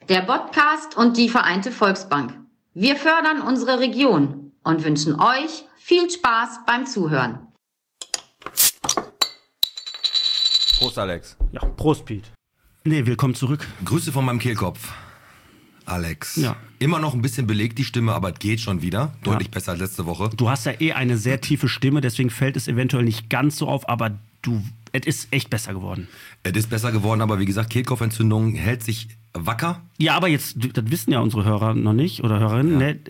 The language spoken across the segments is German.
der Podcast und die Vereinte Volksbank. Wir fördern unsere Region und wünschen euch viel Spaß beim Zuhören. Prost, Alex. Ja, Prost, Piet. Nee, willkommen zurück. Grüße von meinem Kehlkopf. Alex. Ja. Immer noch ein bisschen belegt die Stimme, aber es geht schon wieder. Deutlich besser als letzte Woche. Du hast ja eine sehr tiefe Stimme, deswegen fällt es eventuell nicht ganz so auf, aber es ist echt besser geworden. Es ist besser geworden, aber wie gesagt, Kehlkopfentzündung hält sich wacker. Ja, aber jetzt, das wissen ja unsere Hörer noch nicht oder Hörerinnen, ja.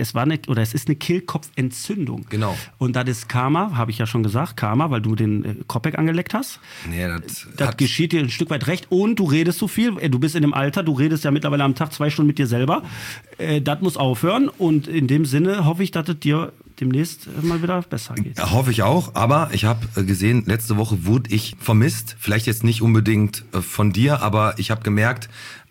Es ist eine Kehlkopfentzündung. Genau. Und das ist Karma, habe ich ja schon gesagt, Karma, weil du den Kopek angeleckt hast. Nee, das geschieht dir ein Stück weit recht und du redest so viel, du bist in dem Alter, du redest ja mittlerweile am Tag 2 Stunden mit dir selber. Das muss aufhören und in dem Sinne hoffe ich, dass es dir demnächst mal wieder besser geht. Ja, hoffe ich auch, aber ich habe gesehen, letzte Woche wurde ich vermisst. Vielleicht jetzt nicht unbedingt von dir, aber ich habe gemerkt,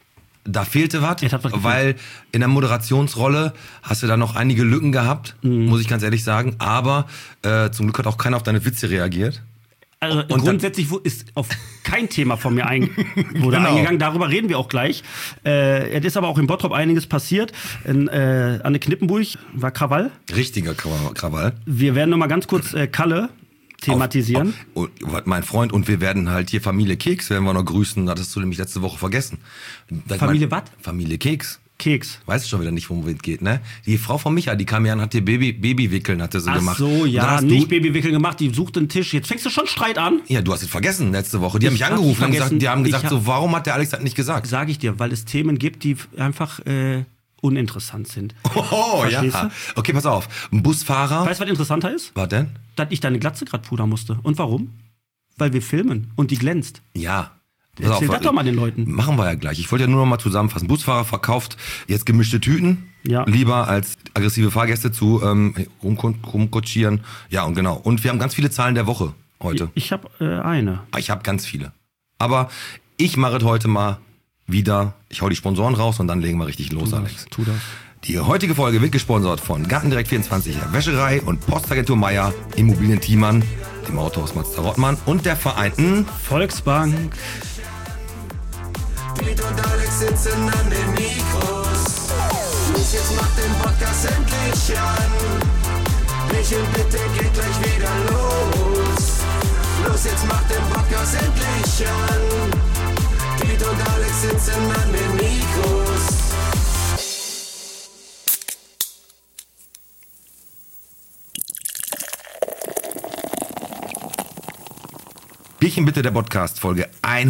da fehlte was, weil in der Moderationsrolle hast du da noch einige Lücken gehabt, muss ich ganz ehrlich sagen. Aber zum Glück hat auch keiner auf deine Witze reagiert. Also grundsätzlich ist auf kein Thema von mir eingegangen, darüber reden wir auch gleich. Es ist aber auch in Bottrop einiges passiert. Anne Knippenburg war Krawall. Richtiger Krawall. Wir werden noch mal ganz kurz Kalle thematisieren. Mein Freund, und wir werden halt hier Familie Keks, werden wir noch grüßen, hattest du nämlich letzte Woche vergessen. Familie was? Familie Keks. Keks. Weißt du schon wieder nicht, worum es geht, ne? Die Frau von Micha, die kam ja an, hat dir Babywickeln hatte sie gemacht. Ach so, ja, nicht Babywickeln gemacht, die sucht den Tisch. Jetzt fängst du schon Streit an. Ja, du hast es vergessen letzte Woche. Die haben mich angerufen und haben gesagt, so, warum hat der Alex das nicht gesagt? Sag ich dir, weil es Themen gibt, die einfach uninteressant sind. Oh, verstehst ja. du? Okay, pass auf. Ein Busfahrer. Weißt du, was interessanter ist? Was denn? Dass ich deine Glatze gerade pudern musste. Und warum? Weil wir filmen und die glänzt. Ja. Erzähl das doch mal den Leuten. Machen wir ja gleich. Ich wollte ja nur noch mal zusammenfassen. Busfahrer verkauft jetzt gemischte Tüten. Ja. Lieber als aggressive Fahrgäste zu rumkutschieren. Ja, und genau. Und wir haben ganz viele Zahlen der Woche heute. Ich habe eine. Ich habe ganz viele. Aber ich mache es heute mal wieder. Ich hau die Sponsoren raus und dann legen wir richtig los, Alex. Tu das. Die heutige Folge wird gesponsert von Gartendirekt24, Wäscherei und Postagentur Meier, Immobilien Thiemann, dem Autohaus Mazda-Rottmann und der Vereinten Volksbank. Piet und Alex sitzen an den Mikros. Los, jetzt macht den Podcast endlich an. Michel, bitte geht gleich wieder los. Los, jetzt macht den Podcast endlich an. Piet und Alex sitzen an den Mikros. Bierchen bitte, der Podcast, Folge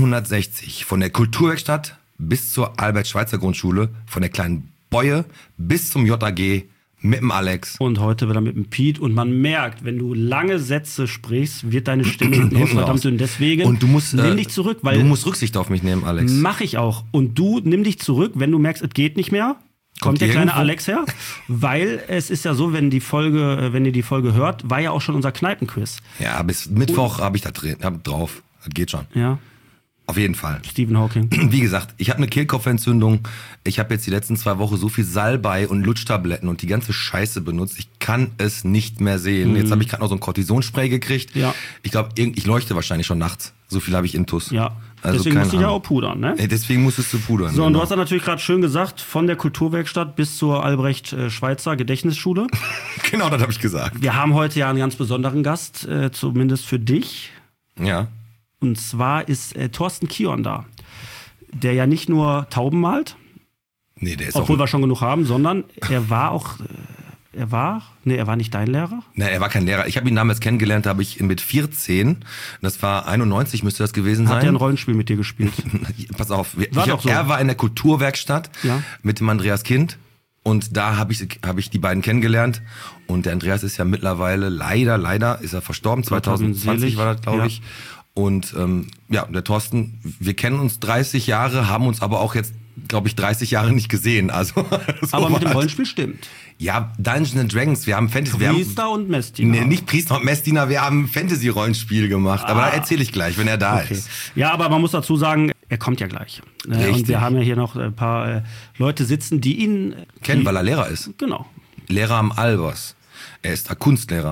160. Von der Kulturwerkstatt bis zur Albert-Schweitzer-Grundschule, von der kleinen Boje bis zum JAG mit dem Alex. Und heute wieder mit dem Piet. Und man merkt, wenn du lange Sätze sprichst, wird deine Stimme hinten verdammt dünn. Deswegen und du musst, nimm dich zurück. Weil du musst Rücksicht auf mich nehmen, Alex. Mach ich auch. Und du nimm dich zurück, wenn du merkst, es geht nicht mehr. Kommt der kleine Alex her? Weil es ist ja so, wenn ihr die Folge hört, war ja auch schon unser Kneipenquiz. Ja, bis Mittwoch habe ich da drauf. Das geht schon. Ja. Auf jeden Fall. Stephen Hawking. Wie gesagt, ich habe eine Kehlkopfentzündung. Ich habe jetzt die letzten 2 Wochen so viel Salbei und Lutschtabletten und die ganze Scheiße benutzt. Ich kann es nicht mehr sehen. Jetzt habe ich gerade noch so ein Cortisonspray gekriegt. Ja. Ich glaube, ich leuchte wahrscheinlich schon nachts. So viel habe ich Intus. Ja. Also deswegen musst du ja auch pudern, ne? Deswegen musstest du pudern. So, und du hast dann natürlich gerade schön gesagt, von der Kulturwerkstatt bis zur Albrecht-Schweitzer Gedächtnisschule. Genau, das habe ich gesagt. Wir haben heute ja einen ganz besonderen Gast, zumindest für dich. Ja. Und zwar ist Thorsten Kion da, der ja nicht nur Tauben malt, nee, der ist obwohl wir schon genug haben, sondern er war auch, er war nicht dein Lehrer? Nein, er war kein Lehrer. Ich habe ihn damals kennengelernt, habe ich mit 14, das war 91 müsste das gewesen sein. Hat er ein Rollenspiel mit dir gespielt? Pass auf, so. Er war in der Kulturwerkstatt mit dem Andreas Kind. Und da habe ich die beiden kennengelernt. Und der Andreas ist ja mittlerweile, leider ist er verstorben. 2020 war das, glaube ich. Und der Thorsten, wir kennen uns 30 Jahre, haben uns aber auch jetzt, glaube ich, 30 Jahre nicht gesehen. Also, aber mit dem Rollenspiel stimmt. Ja, Dungeons and Dragons, wir haben Fantasy. Priester und Messdiener. Nee, nicht Priester und Messdiener, wir haben Fantasy-Rollenspiel gemacht. Aber da erzähle ich gleich, wenn er da ist. Ja, aber man muss dazu sagen, er kommt ja gleich. Richtig. Und wir haben ja hier noch ein paar Leute sitzen, die ihn kennen, weil er Lehrer ist. Genau. Lehrer am Albers. Er ist da Kunstlehrer.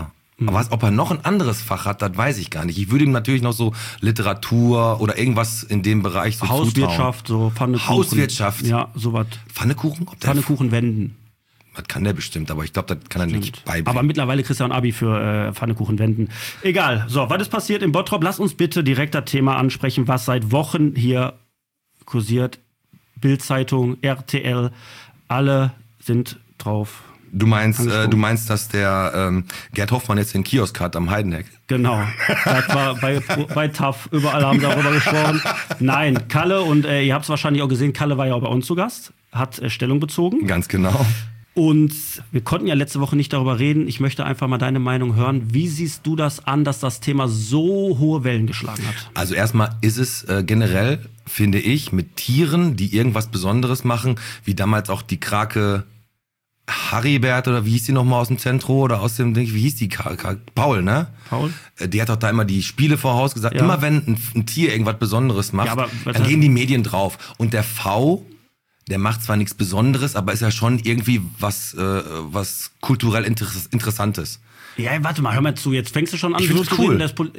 Aber ob er noch ein anderes Fach hat, das weiß ich gar nicht. Ich würde ihm natürlich noch so Literatur oder irgendwas in dem Bereich so Hauswirtschaft, zutrauen. so Pfannekuchen. Hauswirtschaft? Ja, sowas. Pfannekuchen? Pfannekuchen wenden. Das kann der bestimmt, aber ich glaube, das kann er nicht beibringen. Aber mittlerweile kriegst du ja ein Abi für Pfannekuchen wenden. Egal. So, was ist passiert in Bottrop? Lass uns bitte direkt das Thema ansprechen, was seit Wochen hier kursiert. Bild-Zeitung, RTL, alle sind drauf. Du meinst, dass der Gerd Hoffmann jetzt den Kiosk hat am Heidenheck? Genau. Das war bei TAF. Überall haben darüber gesprochen. Nein, Kalle, und ihr habt es wahrscheinlich auch gesehen, Kalle war ja auch bei uns zu Gast, hat Stellung bezogen. Ganz genau. Und wir konnten ja letzte Woche nicht darüber reden. Ich möchte einfach mal deine Meinung hören. Wie siehst du das an, dass das Thema so hohe Wellen geschlagen hat? Also erstmal ist es generell, finde ich, mit Tieren, die irgendwas Besonderes machen, wie damals auch die Krake Haribert oder wie hieß die nochmal aus dem Zentrum oder aus dem Ding, wie hieß die? Paul, ne? Paul? Die hat doch da immer die Spiele voraus gesagt. Ja. Immer wenn ein Tier irgendwas Besonderes macht, dann gehen die Medien drauf. Und der V, der macht zwar nichts Besonderes, aber ist ja schon irgendwie was kulturell Interessantes. Ja, warte mal, hör mal zu, jetzt fängst du schon an. Ich finde das cool.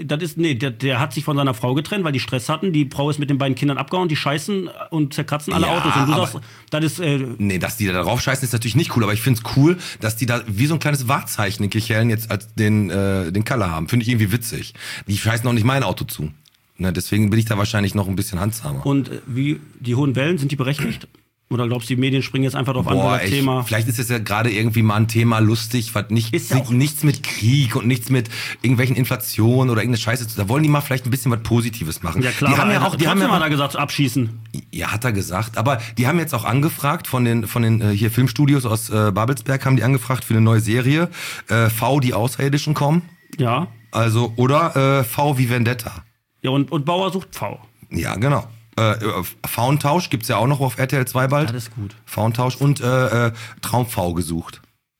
Der hat sich von seiner Frau getrennt, weil die Stress hatten. Die Frau ist mit den beiden Kindern abgehauen, die scheißen und zerkratzen alle Autos. Und du sagst, das ist... Nee, dass die da drauf scheißen, ist natürlich nicht cool. Aber ich finde es cool, dass die da wie so ein kleines Wahrzeichen in Kirchhellen jetzt als den Kalle haben. Finde ich irgendwie witzig. Die scheißen auch nicht mein Auto zu. Ne, deswegen bin ich da wahrscheinlich noch ein bisschen handsamer. Und wie die hohen Wellen, sind die berechtigt? Oder glaubst du, die Medien springen jetzt einfach drauf an, weil das Thema... Vielleicht ist es ja gerade irgendwie mal ein Thema lustig, was nichts mit Krieg und nichts mit irgendwelchen Inflationen oder irgendeine Scheiße. Da wollen die mal vielleicht ein bisschen was Positives machen. Ja klar, die haben ja mal gesagt, abschießen. Ja, hat er gesagt. Aber die haben jetzt auch angefragt von den hier Filmstudios aus Babelsberg, haben die angefragt für eine neue Serie. V, die Außerirdischen kommen. Ja. Also, oder V wie Vendetta. Ja, und Bauer sucht V. Ja, genau. Frauentausch gibt's ja auch noch auf RTL 2 bald. Das ist gut. Frauentausch und Traum-V gesucht.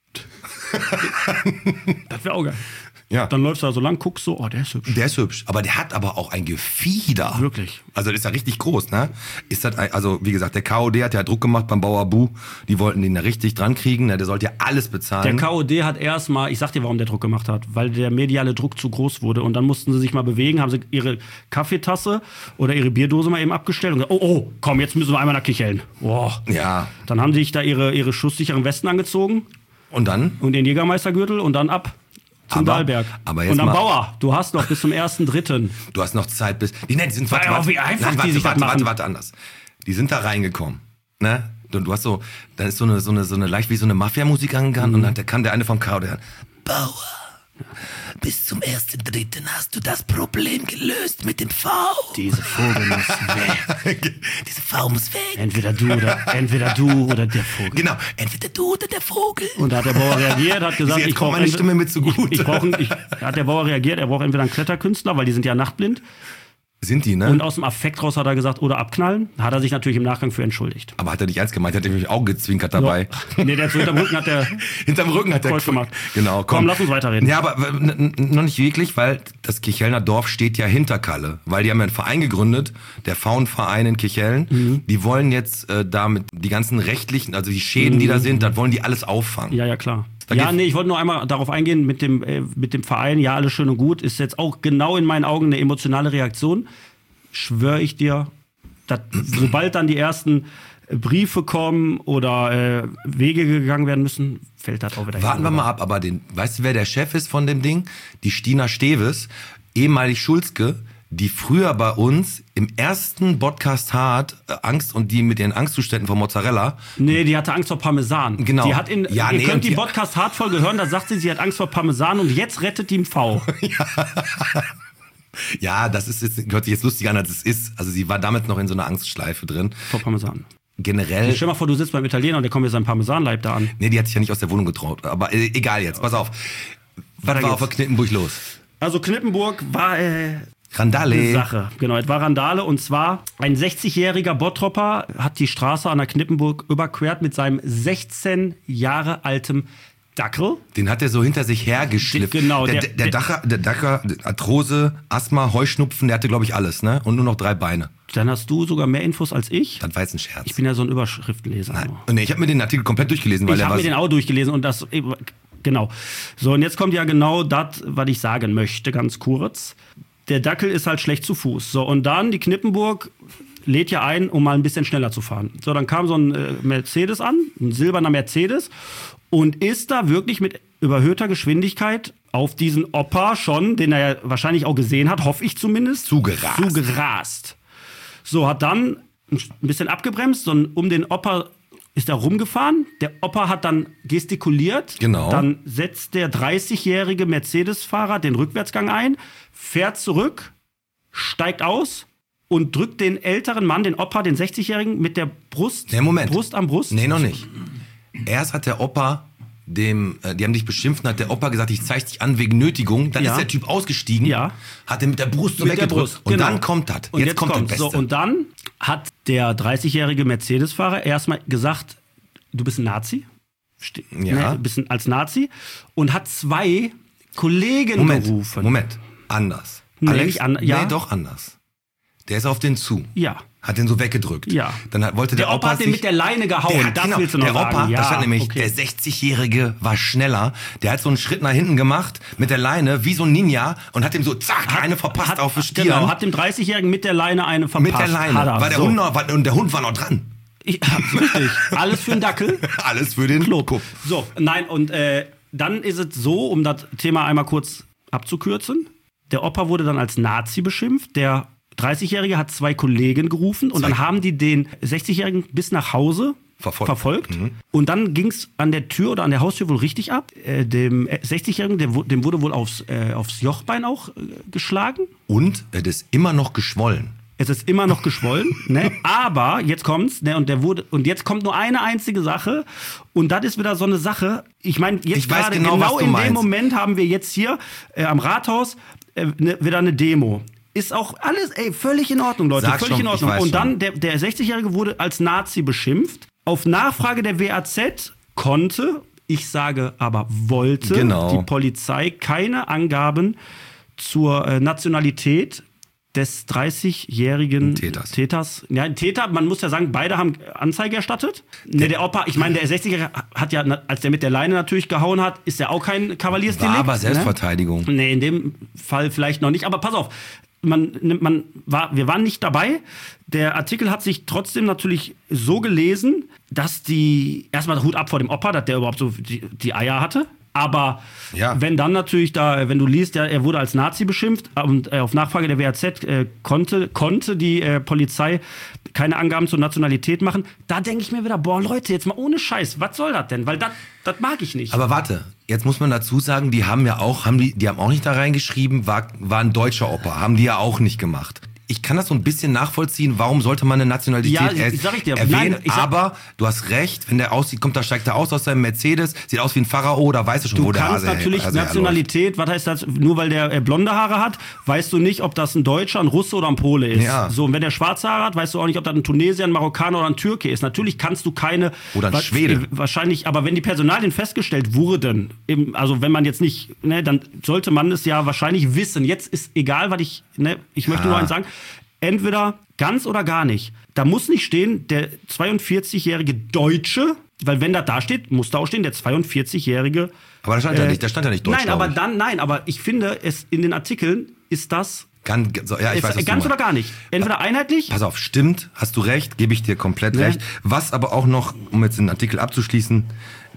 Das wäre auch geil. Ja. Dann läufst du da so lang, guckst so, oh, der ist hübsch. Der ist hübsch, aber der hat aber auch ein Gefieder. Wirklich. Also das ist ja richtig groß, ne? Ist das also wie gesagt, der KOD hat ja Druck gemacht beim Bauer Bu. Die wollten den da richtig dran kriegen, ne? Der sollte ja alles bezahlen. Der KOD hat erstmal, ich sag dir, warum der Druck gemacht hat, weil der mediale Druck zu groß wurde und dann mussten sie sich mal bewegen, haben sie ihre Kaffeetasse oder ihre Bierdose mal eben abgestellt und gesagt, oh, komm, jetzt müssen wir einmal nach Kirchhellen. Oh. Ja. Dann haben sie sich da ihre schusssicheren Westen angezogen. Und dann? Und den Jägermeistergürtel und dann ab. Zum Dahlberg. Aber jetzt und dann Bauer, du hast noch bis zum 1.3. Du hast noch Zeit bis... Die sind warte, anders. Die sind da reingekommen, ne? Du hast so... Dann ist so eine leicht wie so eine Mafia-Musik angegangen und dann kam der eine vom KOD. Bauer, bis zum 1.3. hast du das Problem gelöst mit dem V. Diese Vogel muss weg. Diese V muss weg. Entweder du oder der Vogel. Genau, entweder du oder der Vogel. Und da hat der Bauer reagiert, hat gesagt, ich brauche meine Stimme mit so gut. Hat der Bauer reagiert, er braucht entweder einen Kletterkünstler, weil die sind ja nachtblind. Sind die, ne? Und aus dem Affekt raus hat er gesagt, oder abknallen. Hat er sich natürlich im Nachgang für entschuldigt. Aber hat er nicht ernst gemeint, hat er nämlich auch gezwinkert dabei. Ja. Nee, der hinterm Rücken hat der... Hinterm Rücken hat der gemacht. Genau, komm, lass uns weiterreden. Ja, aber noch nicht wirklich, weil das Kirchhellner Dorf steht ja hinter Kalle. Weil die haben ja einen Verein gegründet, der Faunverein in Kirchhellen. Mhm. Die wollen jetzt damit die ganzen rechtlichen, also die Schäden, die da sind, das wollen die alles auffangen. Ja, klar. Ich wollte nur einmal darauf eingehen, mit dem Verein, ja, alles schön und gut, ist jetzt auch genau in meinen Augen eine emotionale Reaktion. Schwöre ich dir, dass sobald dann die ersten Briefe kommen oder Wege gegangen werden müssen, fällt das auch wieder hin. Warten wir mal ab, aber weißt du, wer der Chef ist von dem Ding? Die Stina Steves, ehemalig Schulzke, die früher bei uns im ersten Podcast Hard Angst und die mit ihren Angstzuständen von Mozzarella. Nee, die hatte Angst vor Parmesan. Genau. Die hat ihr könnt die Podcast Hard Folge hören, da sagt sie hat Angst vor Parmesan und jetzt rettet die im V. Ja, das ist jetzt, hört sich jetzt lustig an, als es ist. Also sie war damit noch in so einer Angstschleife drin. Vor Parmesan. Generell... Stell dir mal vor, du sitzt beim Italiener und der kommt mit seinem Parmesanleib da an. Nee, die hat sich ja nicht aus der Wohnung getraut. Aber egal jetzt, pass auf. Was war auf der Knippenburg los? Also Knippenburg war... Randale. Eine Sache, genau. Es war Randale und zwar ein 60-jähriger Bottropper hat die Straße an der Knippenburg überquert mit seinem 16 Jahre alten Dackel. Den hat er so hinter sich hergeschliffen. Genau. Der Dackel, Arthrose, Asthma, Heuschnupfen, der hatte, glaube ich, alles, ne? Und nur noch 3 Beine. Dann hast du sogar mehr Infos als ich. Das war jetzt ein Scherz. Ich bin ja so ein Überschriftenleser. Nein. Nee, ich habe mir den Artikel komplett durchgelesen. Ich habe mir den auch durchgelesen und das... genau. So, und jetzt kommt ja genau das, was ich sagen möchte, ganz kurz. Der Dackel ist halt schlecht zu Fuß. So, und dann die Knippenburg lädt ja ein, um mal ein bisschen schneller zu fahren. So, dann kam so ein Mercedes an, ein silberner Mercedes, und ist da wirklich mit überhöhter Geschwindigkeit auf diesen Opa schon, den er ja wahrscheinlich auch gesehen hat, hoffe ich zumindest, zugerast. So, hat dann ein bisschen abgebremst, und um den Opa ist er rumgefahren. Der Opa hat dann gestikuliert. Genau. Dann setzt der 30-jährige Mercedes-Fahrer den Rückwärtsgang ein, fährt zurück, steigt aus und drückt den älteren Mann, den Opa, den 60-jährigen, mit der Brust, Brust an Brust. Nee, noch nicht. Erst hat der Opa die haben dich beschimpft, hat der Opa gesagt, ich zeig dich an wegen Nötigung. Dann ist der Typ ausgestiegen, hat den mit der Brust so weggedrückt. Und dann kommt das. Jetzt kommt das Beste. So, und dann hat der 30-jährige Mercedes-Fahrer erstmal gesagt, du bist ein Nazi. Ne, bist als Nazi. Und hat 2 Kollegen gerufen. Moment, anders. Nee, Alex, nee, doch anders. Der ist auf den zu. Ja. Hat den so weggedrückt. Ja. Dann wollte der Opa hat den mit der Leine gehauen. Das willst du noch sagen. Opa, da stand nämlich, der 60-Jährige war schneller. Der hat so einen Schritt nach hinten gemacht mit der Leine, wie so ein Ninja, und hat ihm so, zack, eine verpasst auf die Stirn. Genau, hat dem 30-Jährigen mit der Leine eine verpasst. Mit der Leine. Und der Hund war noch dran. Richtig. Alles für den Dackel. Alles für den Club. So, nein, und dann ist es so, um das Thema einmal kurz abzukürzen. Der Opa wurde dann als Nazi beschimpft. Der 30-Jährige hat 2 Kollegen gerufen, und dann haben die den 60-Jährigen bis nach Hause verfolgt. Mhm. Und dann ging es an der Tür oder an der Haustür wohl richtig ab. Dem 60-Jährigen, dem wurde wohl aufs Jochbein auch geschlagen. Und es ist immer noch geschwollen. Es ist immer noch geschwollen, ne? Aber jetzt kommt's, ne? Und jetzt kommt nur eine einzige Sache, und das ist wieder so eine Sache. Ich meine, jetzt gerade genau in dem Moment haben wir jetzt hier am Rathaus wieder eine Demo. Ist auch alles, völlig in Ordnung, Leute. Völlig in Ordnung. Und dann, der 60-Jährige wurde als Nazi beschimpft. Auf Nachfrage der WAZ konnte, ich sage aber wollte, die Polizei keine Angaben zur Nationalität des 30-jährigen Täters. Ja, Täter, man muss ja sagen, beide haben Anzeige erstattet. Ne, der Opa, ich meine, der 60-Jährige hat ja, als der mit der Leine natürlich gehauen hat, ist ja auch kein Kavaliersdelikt. War aber Selbstverteidigung. Ne, in dem Fall vielleicht noch nicht. Aber pass auf, wir waren nicht dabei. Der Artikel hat sich trotzdem natürlich so gelesen, dass erstmal Hut ab vor dem Opa, dass der überhaupt so die Eier hatte. Aber wenn dann natürlich wenn du liest, er wurde als Nazi beschimpft, und auf Nachfrage der WAZ konnte die Polizei keine Angaben zur Nationalität machen, da denke ich mir wieder, boah Leute, jetzt mal ohne Scheiß, was soll das denn? Weil das mag ich nicht. Aber warte, jetzt muss man dazu sagen, die haben auch nicht da reingeschrieben, war ein deutscher Opa, haben die ja auch nicht gemacht. Ich kann das so ein bisschen nachvollziehen, warum sollte man eine Nationalität erwähnen, aber du hast recht, wenn der aussieht, steigt er aus seinem Mercedes, sieht aus wie ein Pharao, da weißt du schon, wo der Hase herläuft. Du kannst natürlich Nationalität, was heißt das, nur weil der blonde Haare hat, weißt du nicht, ob das ein Deutscher, ein Russe oder ein Pole ist. Ja. So, und wenn der schwarze Haare hat, weißt du auch nicht, ob das ein Tunesier, ein Marokkaner oder ein Türke ist. Natürlich kannst du keine... Oder ein Schwede. Wahrscheinlich, aber wenn die Personalien festgestellt wurden, also wenn man jetzt nicht, dann sollte man es ja wahrscheinlich wissen. Jetzt ist egal, was ich möchte nur eins sagen, entweder ganz oder gar nicht. Da muss nicht stehen, der 42-jährige Deutsche, weil wenn da steht, muss da auch stehen, der 42-jährige... Aber da stand ja nicht Deutsch. Nein, aber ich finde, in den Artikeln ist das... Ganz oder gar nicht. Entweder einheitlich... Pass auf, stimmt, hast du recht, gebe ich dir komplett recht. Was aber auch noch, um jetzt den Artikel abzuschließen,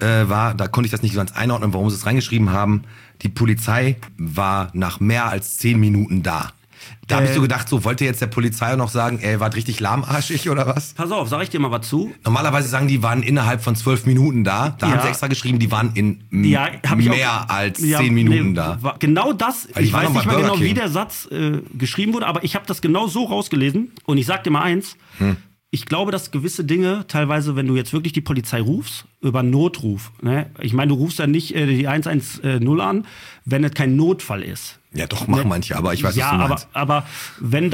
da konnte ich das nicht ganz einordnen, warum sie es reingeschrieben haben. Die Polizei war nach mehr als 10 Minuten da. Da habe ich so gedacht, wollte jetzt der Polizei noch sagen, wart richtig lahmarschig oder was? Pass auf, sag ich dir mal was zu. Normalerweise sagen die, waren innerhalb von 12 Minuten da. Da haben sie extra geschrieben, die waren in mehr als 10 Minuten da. Genau das, ich weiß nicht mal genau, wie der Satz geschrieben wurde, aber ich habe das genau so rausgelesen. Und ich sag dir mal eins, ich glaube, dass gewisse Dinge, teilweise, wenn du jetzt wirklich die Polizei rufst, über Notruf, ich meine, du rufst ja nicht die 110 an, wenn es kein Notfall ist. Ja, doch, machen manche, aber ich weiß, was du meinst. Aber wenn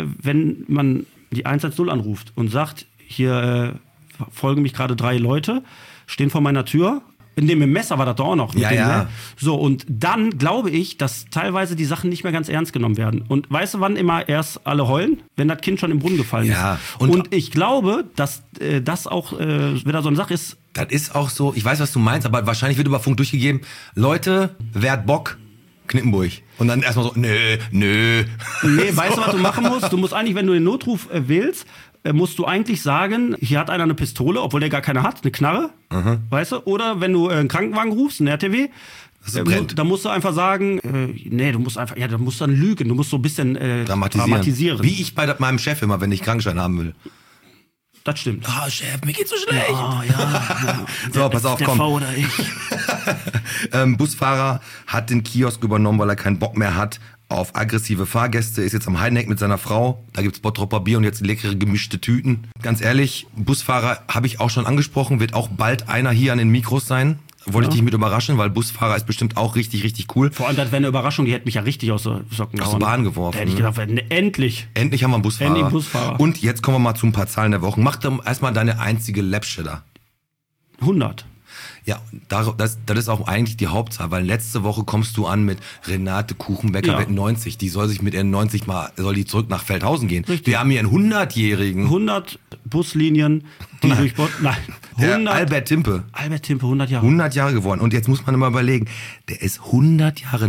man die 110 anruft und sagt, hier folgen mich gerade 3 Leute, stehen vor meiner Tür In dem Messer war das doch auch noch. Ja. Ne? So, und dann glaube ich, dass teilweise die Sachen nicht mehr ganz ernst genommen werden. Und weißt du, wann immer erst alle heulen? Wenn das Kind schon im Brunnen gefallen ist. Und ich glaube, dass das auch wieder so eine Sache ist. Das ist auch so, ich weiß, was du meinst, aber wahrscheinlich wird über Funk durchgegeben, Leute, wer hat Bock? Knippenburg. Und dann erstmal so, nö. Nee, weißt du, was du machen musst? Du musst eigentlich, wenn du den Notruf wählst, musst du eigentlich sagen, hier hat einer eine Pistole, obwohl der gar keine hat, eine Knarre, weißt du? Oder wenn du einen Krankenwagen rufst, einen RTW, dann musst du einfach sagen, du musst dann lügen, du musst so ein bisschen dramatisieren. Wie ich bei meinem Chef immer, wenn ich Krankenschein haben will. Das stimmt. Ah, Chef, mir geht's so schlecht. Ja. So, pass auf, komm. Oder ich. Busfahrer hat den Kiosk übernommen, weil er keinen Bock mehr hat auf aggressive Fahrgäste, ist jetzt am Heineck mit seiner Frau. Da gibt's Bottropper Bier und jetzt leckere gemischte Tüten. Ganz ehrlich, Busfahrer habe ich auch schon angesprochen, wird auch bald einer hier an den Mikros sein. Wollte ich dich mit überraschen, weil Busfahrer ist bestimmt auch richtig, richtig cool. Vor allem, das wäre eine Überraschung, die hätte mich ja richtig aus der Socken aus der Bahn geworfen. Da hätte ich gedacht, endlich. Endlich haben wir einen Busfahrer. Endlich einen Busfahrer. Und jetzt kommen wir mal zu ein paar Zahlen der Woche. Mach doch erstmal deine einzige Läppsche da. 100. Ja, das ist auch eigentlich die Hauptzahl, weil letzte Woche kommst du an mit Renate Kuchenbecker mit 90. Die soll sich mit ihren 90 soll die zurück nach Feldhausen gehen. Richtig. Wir haben hier einen 100-Jährigen. 100 Buslinien, die durch 100. Albert Timpe, 100 Jahre. 100 Jahre geworden. Und jetzt muss man immer überlegen, der ist 100 Jahre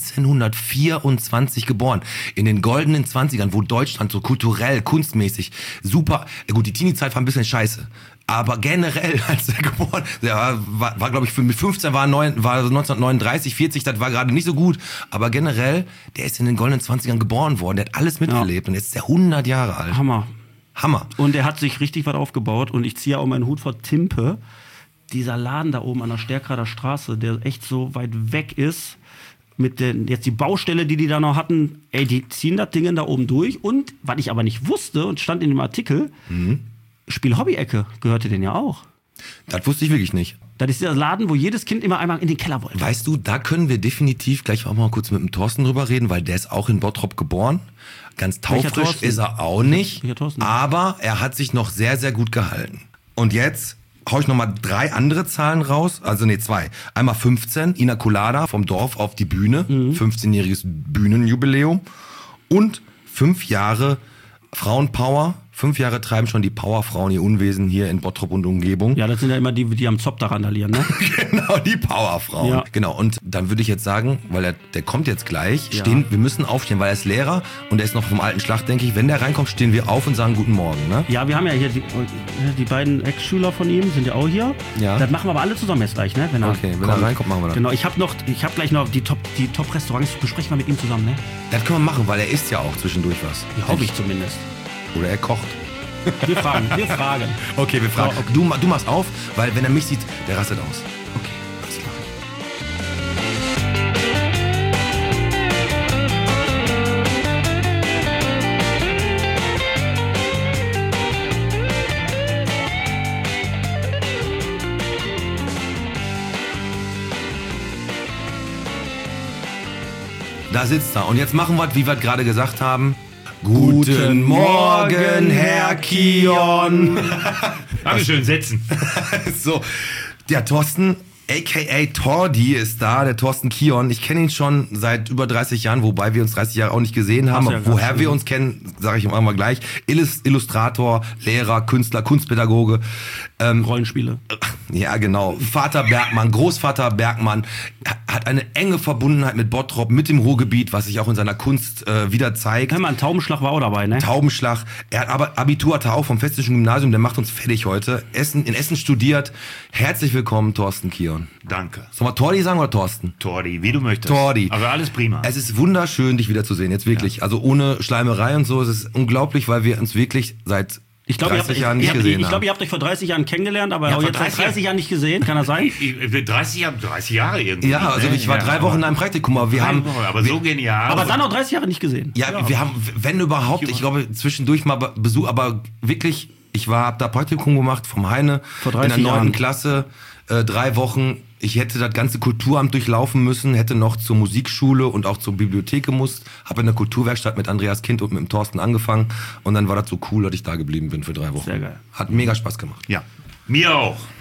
1924 geboren. In den goldenen 20ern, wo Deutschland so kulturell, kunstmäßig super, gut, die Teenie-Zeit war ein bisschen scheiße. Aber generell, als er geboren, der war glaube ich, mit 15 war 1939, 40, das war gerade nicht so gut. Aber generell, der ist in den goldenen 20ern geboren worden, der hat alles miterlebt und jetzt ist er 100 Jahre alt. Hammer. Hammer. Und er hat sich richtig was aufgebaut und ich ziehe auch meinen Hut vor Timpe. Dieser Laden da oben an der Stärkrader Straße, der echt so weit weg ist, mit jetzt die Baustelle, die da noch hatten, ey, die ziehen das Ding da oben durch. Und, was ich aber nicht wusste und stand in dem Artikel, Spiel-Hobby-Ecke gehörte denen ja auch. Das wusste ich wirklich nicht. Das ist der Laden, wo jedes Kind immer einmal in den Keller wollte. Weißt du, da können wir definitiv gleich auch mal kurz mit dem Thorsten drüber reden, weil der ist auch in Bottrop geboren. Ganz taufrisch ist er auch nicht, aber er hat sich noch sehr, sehr gut gehalten. Und jetzt hau ich nochmal 3 andere Zahlen raus, also 2. Einmal 15, Ina Colada vom Dorf auf die Bühne, 15-jähriges Bühnenjubiläum und 5 Jahre Frauenpower. 5 Jahre treiben schon die Powerfrauen ihr Unwesen hier in Bottrop und Umgebung. Ja, das sind ja immer die am Zopf da randalieren, ne? Genau, die Powerfrauen. Ja. Genau, und dann würde ich jetzt sagen, weil der kommt jetzt gleich, wir müssen aufstehen, weil er ist Lehrer und er ist noch vom alten Schlag, denke ich. Wenn der reinkommt, stehen wir auf und sagen Guten Morgen, ne? Ja, wir haben ja hier die beiden Ex-Schüler von ihm, sind ja auch hier. Ja. Das machen wir aber alle zusammen jetzt gleich, ne? Wenn er reinkommt, machen wir das. Genau, ich habe gleich noch die Top-Restaurants, besprechen wir mit ihm zusammen, ne? Das können wir machen, weil er isst ja auch zwischendurch was. Ja, hoffe ich zumindest. Oder er kocht. Wir fragen. Okay, wir fragen. Okay. Du machst auf, weil wenn er mich sieht, der rastet aus. Okay, alles klar. Da sitzt er. Und jetzt machen wir, wie wir gerade gesagt haben. Guten Morgen, Herr Kion. Dankeschön, setzen. So, der Thorsten, a.k.a. Tordi, ist da, der Thorsten Kion. Ich kenne ihn schon seit über 30 Jahren, wobei wir uns 30 Jahre auch nicht gesehen haben. Ja, woher wir uns kennen, sage ich ihm auch mal gleich. Illustrator, Lehrer, Künstler, Kunstpädagoge. Rollenspiele. Ja, genau. Vater Bergmann, Großvater Bergmann, hat eine enge Verbundenheit mit Bottrop, mit dem Ruhrgebiet, was sich auch in seiner Kunst wieder zeigt. Ja, man, Taubenschlag war auch dabei, ne? Taubenschlag. Er hat aber Abitur hatte auch vom Festischen Gymnasium, der macht uns fertig heute. In Essen studiert. Herzlich willkommen, Thorsten Kion. Danke. Sollen wir Tordi sagen oder Thorsten? Tordi, wie du möchtest. Tordi. Aber alles prima. Es ist wunderschön, dich wiederzusehen, jetzt wirklich. Ja. Also ohne Schleimerei und so. Es ist unglaublich, weil wir uns wirklich seit 30 Jahren nicht gesehen haben. Ich glaube, ihr habt euch vor 30 Jahren kennengelernt, aber auch jetzt seit 30 Jahren nicht gesehen. Kann das sein? 30 Jahre irgendwie. Ja, also ich war 3 Wochen in einem Praktikum, aber so genial. Aber dann auch 30 Jahre nicht gesehen. Ja, wir haben, wenn überhaupt, ich glaube, zwischendurch mal Besuch, aber wirklich, hab da Praktikum gemacht vom Heine vor 30 in der 9. Jahren. Klasse, 3 Wochen. Ich hätte das ganze Kulturamt durchlaufen müssen, hätte noch zur Musikschule und auch zur Bibliothek gemusst, habe in der Kulturwerkstatt mit Andreas Kind und mit dem Thorsten angefangen und dann war das so cool, dass ich da geblieben bin für 3 Wochen. Sehr geil. Hat mega Spaß gemacht. Ja, mir auch.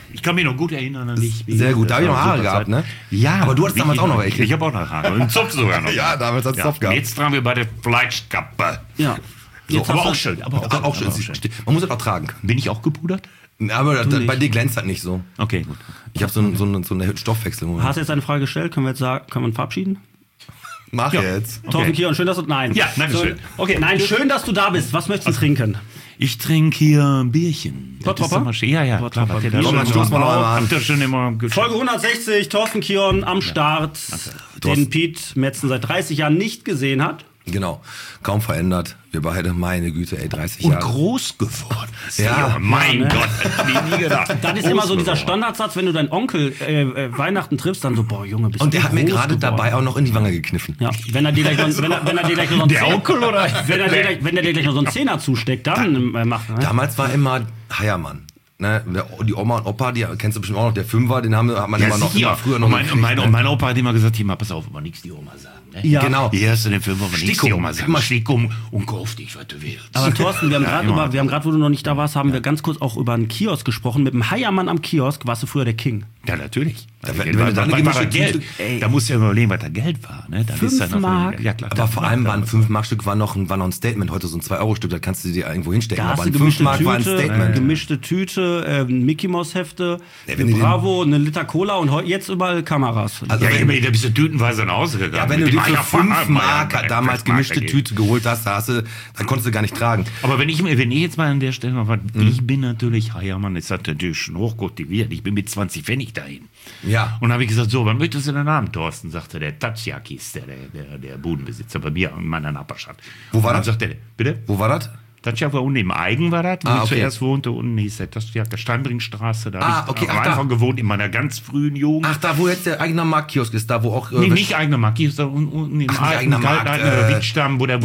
Ich kann mich noch gut erinnern an dich. Sehr gut, da habe ich noch Haare gehabt, ne? Ja. Aber du hattest damals auch noch welche. Ich habe auch noch Haare. Einen Zopf sogar noch. Ja, damals hat's Zopf gehabt. Jetzt tragen wir bei der Fleischkappe. Ja. So, Jetzt Aber hast auch du- schön. Auch schön. Man muss es auch tragen können. Bin ich auch gepudert? Aber bei dir glänzt das nicht so. Okay, gut. Ich habe so einen erhöhten Stoffwechsel. Hast du jetzt eine Frage gestellt? Können wir jetzt sagen, können wir uns verabschieden? Mach jetzt. Torben Kion, schön, dass du. Nein. Ja, danke schön. Okay, nein, schön, dass du da bist. Was möchtest du trinken? Ich trinke hier ein Bierchen. Tottropper? Ja, Tottropper. klar. Bier. Komm, dann stoßen wir noch einmal an. Habt ihr schon immer Folge 160, Thorsten Kion am Start, den Piet Metzen seit 30 Jahren nicht gesehen hat. Genau. Kaum verändert. Wir beide, meine Güte, 30 und Jahre. groß geworden. Ja, mein ne? Gott, hätte ich nie gedacht. Dann ist immer so dieser Standardsatz, wenn du deinen Onkel Weihnachten triffst, dann so, boah, Junge, bist Und der du hat mir groß gerade geworden. dabei auch noch in die Wange gekniffen. Ja, wenn er dir gleich noch, wenn er dir gleich noch so einen Der Zehner- Onkel oder? wenn er dir gleich noch so einen Zehner zusteckt, dann macht er. Ne? Damals war immer Heiermann. Ne? Die Oma und Opa, die kennst du bestimmt auch noch, der Fünfer, den hat man Ja, immer noch sicher. immer früher noch Und mein, gekriegt, mein, ne? und mein Opa hat immer gesagt, hier, pass auf, aber nichts die Oma sagen. Ne? Ja. Genau. Hier hast du den Film, aber nichts Stickum. die Oma sagen. Immer Stickum und kauf dich, was du willst. Aber Thorsten, wir haben immer. gerade, wo du noch nicht da warst, haben wir ganz kurz auch über einen Kiosk gesprochen. Mit dem Heiermann am Kiosk warst du früher der King. Ja, natürlich. wenn du dann eine gemischte Geld. Tüte- Da musst du ja überlegen, was da Geld war. Ne? Da 5 ist dann noch- Mark. Ja, klar. Aber vor allem war ein 5-Mark-Stück war noch ein Statement. Heute so ein 2-Euro-Stück, da kannst du dir irgendwo hinstecken. Da Aber hast du ein gemischte 5 Mark war ein Tüte, Statement. gemischte Tüte, Mickey Mouse Hefte, wenn eine die Bravo, eine Liter Cola und jetzt überall Kameras. Also Ja, wenn, da bist du tütenweise nach Hause gegangen. ja, wenn du Mit dir dem für Eier 5 Mark Eier- damals 5 Mark gemischte Geld. Tüte geholt hast, dann konntest du gar nicht tragen. Aber wenn ich jetzt mal an der Stelle noch was, ich bin natürlich, Heiermann ist das natürlich schon hochkultiviert. Ich bin mit 20 Pfennig dahin. Ja. Und habe ich gesagt, so, wann möchtest du den Namen, Thorsten? Sagte der Tatsjak hieß der Budenbesitzer bei mir in meiner Nachbarschaft. Wo war Und dann das? sagte der, bitte? Wo war das? Tatsjak war unten im Eigen, war das, wo Ah, ich okay. zuerst wohnte. Unten hieß der Tatsjak, der Steinbringstraße. Da habe okay, ich am ach, da. Anfang gewohnt, in meiner ganz frühen Jugend. Ach, da wo jetzt der eigener Marktkiosk ist, da wo auch... Nee, nicht eigener Markt, hier ist da unten im Ach, nicht alten eigener Markt, Wittstamm, wo der,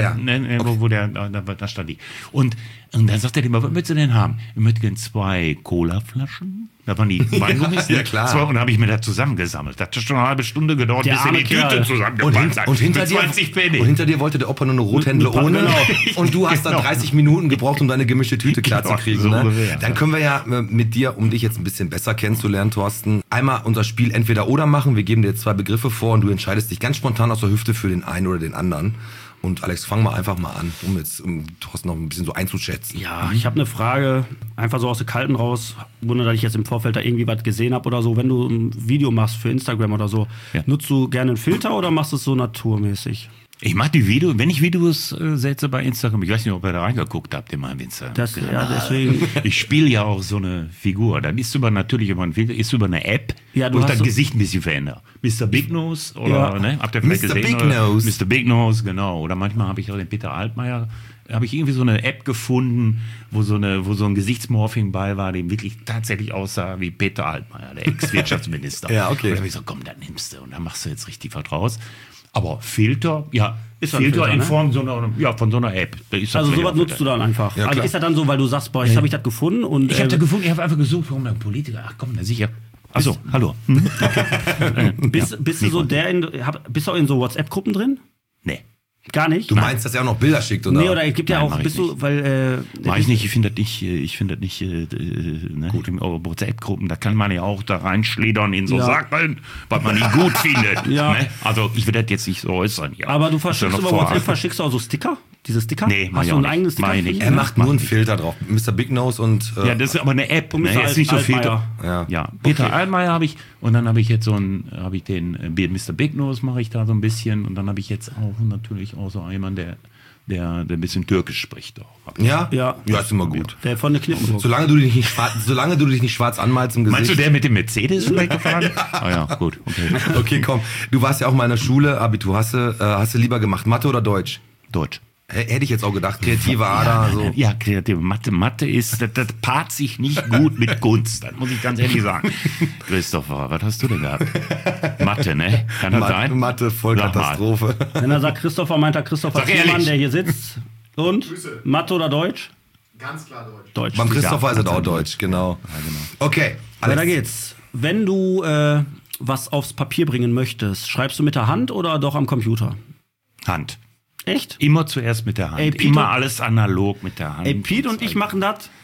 da stand die. Und dann sagt er immer, was möchtest du denn haben? Ich möchte gerne 2 Colaflaschen. Da waren die Weingummis. Ja, klar. 2, und da habe ich mir das zusammengesammelt. Das hat schon eine halbe Stunde gedauert, Der bis er arme die Tüte Kerl. zusammengepackt hat. Und hinter Mit dir, 20 Pfennig. und hinter dir wollte der Opa nur eine Rothändle Genau. ohne. Und du hast dann Genau. 30 Minuten gebraucht, um deine gemischte Tüte klar zu Genau, kriegen. so Ne? ungefähr. Dann können wir ja mit dir, um dich jetzt ein bisschen besser kennenzulernen, Thorsten, einmal unser Spiel entweder oder machen. Wir geben dir 2 Begriffe vor und du entscheidest dich ganz spontan aus der Hüfte für den einen oder den anderen. Und Alex, fang mal einfach mal an, um Thorsten noch ein bisschen so einzuschätzen. Ja, ich habe eine Frage, einfach so aus der Kalten raus, ohne dass ich jetzt im Vorfeld da irgendwie was gesehen habe oder so. Wenn du ein Video machst für Instagram oder so, nutzt du gerne einen Filter oder machst du es so naturmäßig? Ich mache die Videos, wenn ich Videos setze bei Instagram, ich weiß nicht, ob ihr da reingeguckt habt in meinem Instagram. Ja, deswegen. Ich spiele ja auch so eine Figur. Dann ist über eine App, Ja, du wo ich hast das so- Gesicht ein bisschen verändere. Mr. Big Nose oder Ja. ne? Habt ihr vielleicht Mr. gesehen? Big oder? Nose. Mr. Big Nose, genau. Oder manchmal habe ich auch den Peter Altmaier, habe ich irgendwie so eine App gefunden, wo so ein Gesichtsmorphing bei war, dem wirklich tatsächlich aussah wie Peter Altmaier, der Ex-Wirtschaftsminister. Ja, okay. Und dann habe ich gesagt, komm, dann nimmst du und dann machst du jetzt richtig was raus. Aber Filter, ja, Ist doch ein Filter Filter, in ne? Form von so einer App. Da ist das Also vielleicht sowas auch nutzt Filter. du dann einfach. Ja, Also klar. ist das dann so, weil du sagst, boah, jetzt habe ich das gefunden und Ich habe da gefunden, ich habe einfach gesucht, warum der Politiker, ach komm, na sicher. Achso, hallo. bist du so bist du auch in so WhatsApp-Gruppen drin? Nee, Gar nicht? Du meinst, dass er auch noch Bilder schickt, oder? Nee, oder es gibt ja Nein, auch, mach ich bist du, nicht. weil mach ich nicht, ich finde das nicht, ne, gut. In WhatsApp-Gruppen, da kann man ja auch da reinschledern in so Ja. Sachen, was man nicht gut findet. Ja. Ne? Also ich will das jetzt nicht so äußern hier. aber du Hast verschickst noch über vor- WhatsApp verschickst du auch so Sticker? Diese Sticker? Nee, mach hast ich du auch einen nicht. eigenen Sticker? Mach ich nicht. für Er ihn? macht nur einen Filter drauf. Mr. Big Nose und... Ja, das ist aber eine App. Und Ne? Mr. Jetzt nicht so viel. Altmaier. Ja. Peter Altmaier habe ich und dann habe ich jetzt den Mr. Big Nose mache ich da so ein bisschen und dann habe ich jetzt auch natürlich auch so jemanden, der ein bisschen Türkisch spricht auch. Ja? Ja. Ja, ist immer gut. Der von der Knippenburg. Solange du dich nicht schwarz anmalst im Gesicht. Meinst du der mit dem Mercedes vielleicht gefahren? Ah ja, gut, okay. Okay, komm. Du warst ja auch mal in der Schule, Abitur. Hast du lieber gemacht, Mathe oder Deutsch? Deutsch. Hätte ich jetzt auch gedacht. Kreative Ader, so. Ja, kreative Mathe ist, das paart sich nicht gut mit Kunst. Das muss ich ganz ehrlich sagen. Christopher, was hast du denn gehabt? Mathe, ne? Kann das sein? Mathe, Vollkatastrophe. Wenn er sagt Christopher, meint er Christopher Sag ehrlich. Thielmann, der hier sitzt. Und? Mathe oder Deutsch? Ganz klar Deutsch. Deutsch. Beim Christopher ist es Mathe auch und Deutsch, genau. Okay, Weiter geht's. Wenn du was aufs Papier bringen möchtest, schreibst du mit der Hand oder doch am Computer? Hand. Echt? Immer zuerst mit der Hand. Ey, Pete Immer und- alles analog mit der Hand. Ey, Pete und ich machen das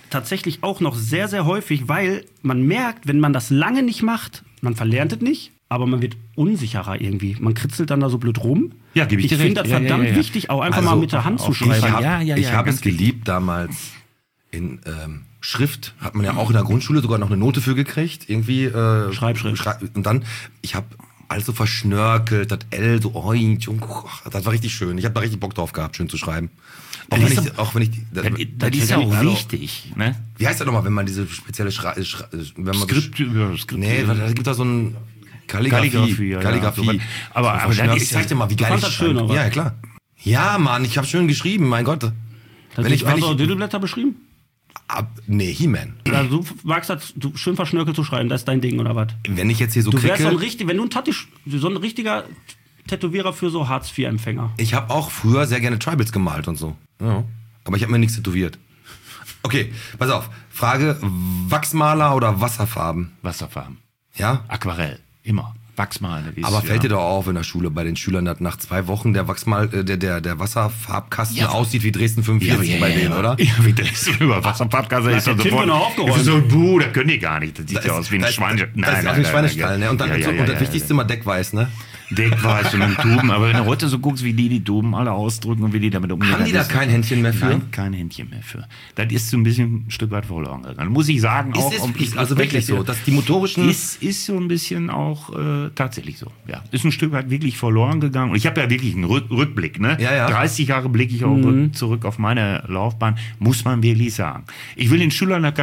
tatsächlich auch noch sehr, sehr häufig, weil man merkt, wenn man das lange nicht macht, man verlernt es nicht, aber man wird unsicherer irgendwie. Man kritzelt dann da so blöd rum. Ja, gebe ich dir recht. Ich finde das verdammt wichtig, auch einfach mal mit der Hand zu schreiben. Ich habe es geliebt damals in Schrift, hat man ja auch in der Grundschule sogar noch eine Note für gekriegt. Irgendwie Schreibschrift. Und dann, ich habe alles so verschnörkelt, das L so, das war richtig schön. Ich habe da richtig Bock drauf gehabt, schön zu schreiben. Das ist ja auch wichtig. Ne? Wie heißt das nochmal, wenn man diese spezielle Skript. Nee, da gibt da so ein Kalligrafie. Aber ich zeig dir mal, wie geil ich schreibe. Ja, klar. Ja, Mann, ich habe schön geschrieben, mein Gott. Hast du Diddleblätter beschrieben? Nee, He-Man. Ja, du magst das schön verschnörkelt zu schreiben, das ist dein Ding, oder was? Wenn ich jetzt hier so du wärst wenn du so ein richtiger Tätowierer für so Hartz-IV-Empfänger. Ich habe auch früher sehr gerne Tribals gemalt und so. Ja. Aber ich habe mir nichts tätowiert. Okay, pass auf. Frage, Wachsmaler oder Wasserfarben? Wasserfarben. Ja? Aquarell, immer. Wachsmalen. Aber fällt dir doch auf in der Schule bei den Schülern, dass nach 2 Wochen der Wasserfarbkasten aussieht wie Dresden 45 bei denen, oder? Ja, wie Dresden über Wasserfarbkasten ist doch sofort. Das ist so ein das können die gar nicht. Das sieht ja aus wie ein Schweinestall. Das ist auch ein Schweinestall, ne? Und dann und das Wichtigste immer deckweiß, ne? Deckweiß und Tuben, aber wenn du heute so guckst, wie die Tuben alle ausdrücken und wie die damit umgehen. Haben die da kein Händchen mehr für? Nein, kein Händchen mehr für. Das ist so ein bisschen ein Stück weit verloren gegangen. Muss ich sagen, ist also wirklich so, dass die motorischen... Ist so ein bisschen auch tatsächlich so, ja. Ist ein Stück weit wirklich verloren gegangen. Und ich habe ja wirklich einen Rückblick, ne? Ja. 30 Jahre blicke ich auch zurück auf meine Laufbahn, muss man wirklich sagen. Ich will den Schülern da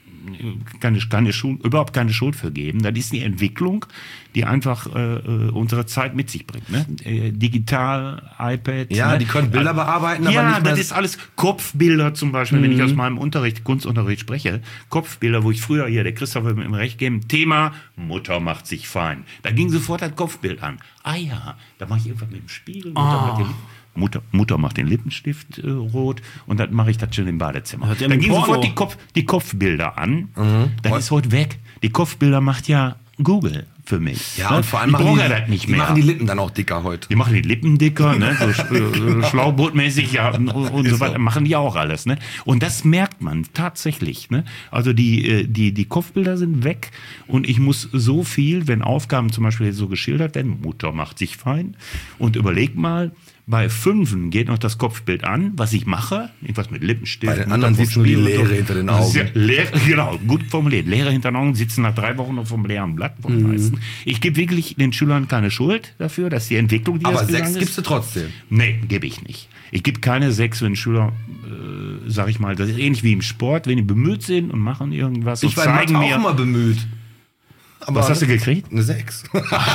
überhaupt keine Schuld für geben. Das ist die Entwicklung, die einfach unsere Zeit mit sich bringt. Ne? Digital, iPad. Ja, ne? Die können Bilder bearbeiten, aber nicht mehr... das ist alles Kopfbilder zum Beispiel, wenn ich aus meinem Kunstunterricht spreche. Kopfbilder, wo ich früher hier, der Christoph wird mir im Recht geben, Thema Mutter macht sich fein. Da ging sofort das Kopfbild an. Ah ja, da mache ich irgendwas mit dem Spiegel. Mutter macht den Lippenstift rot und dann mache ich das schon im Badezimmer. Dann gehen sofort die Kopfbilder an. Dann ist heute weg. Die Kopfbilder macht ja Google für mich. Ja, und vor allem machen die machen die Lippen dann auch dicker heute. Die machen die Lippen dicker, ne? So schlaubootmäßig, ja, und so weiter. Machen die auch alles, ne? Und das merkt man tatsächlich, ne? Also die Kopfbilder sind weg und ich muss so viel, wenn Aufgaben zum Beispiel so geschildert werden, Mutter macht sich fein und überleg mal, bei 5 geht noch das Kopfbild an, was ich mache, irgendwas mit Lippenstift. Bei den anderen siehst du die Leere hinter den Augen. Genau, gut formuliert. Leere hinter den Augen, sitzen nach 3 Wochen noch vom leeren Blatt. Ich gebe wirklich den Schülern keine Schuld dafür, dass die Entwicklung, die aber 6 gibst du trotzdem? Nee, gebe ich nicht. Ich gebe keine 6, wenn Schüler, sag ich mal, das ist ähnlich wie im Sport, wenn die bemüht sind und machen irgendwas. Ich war auch mal bemüht. Aber was hast du gekriegt? Eine 6.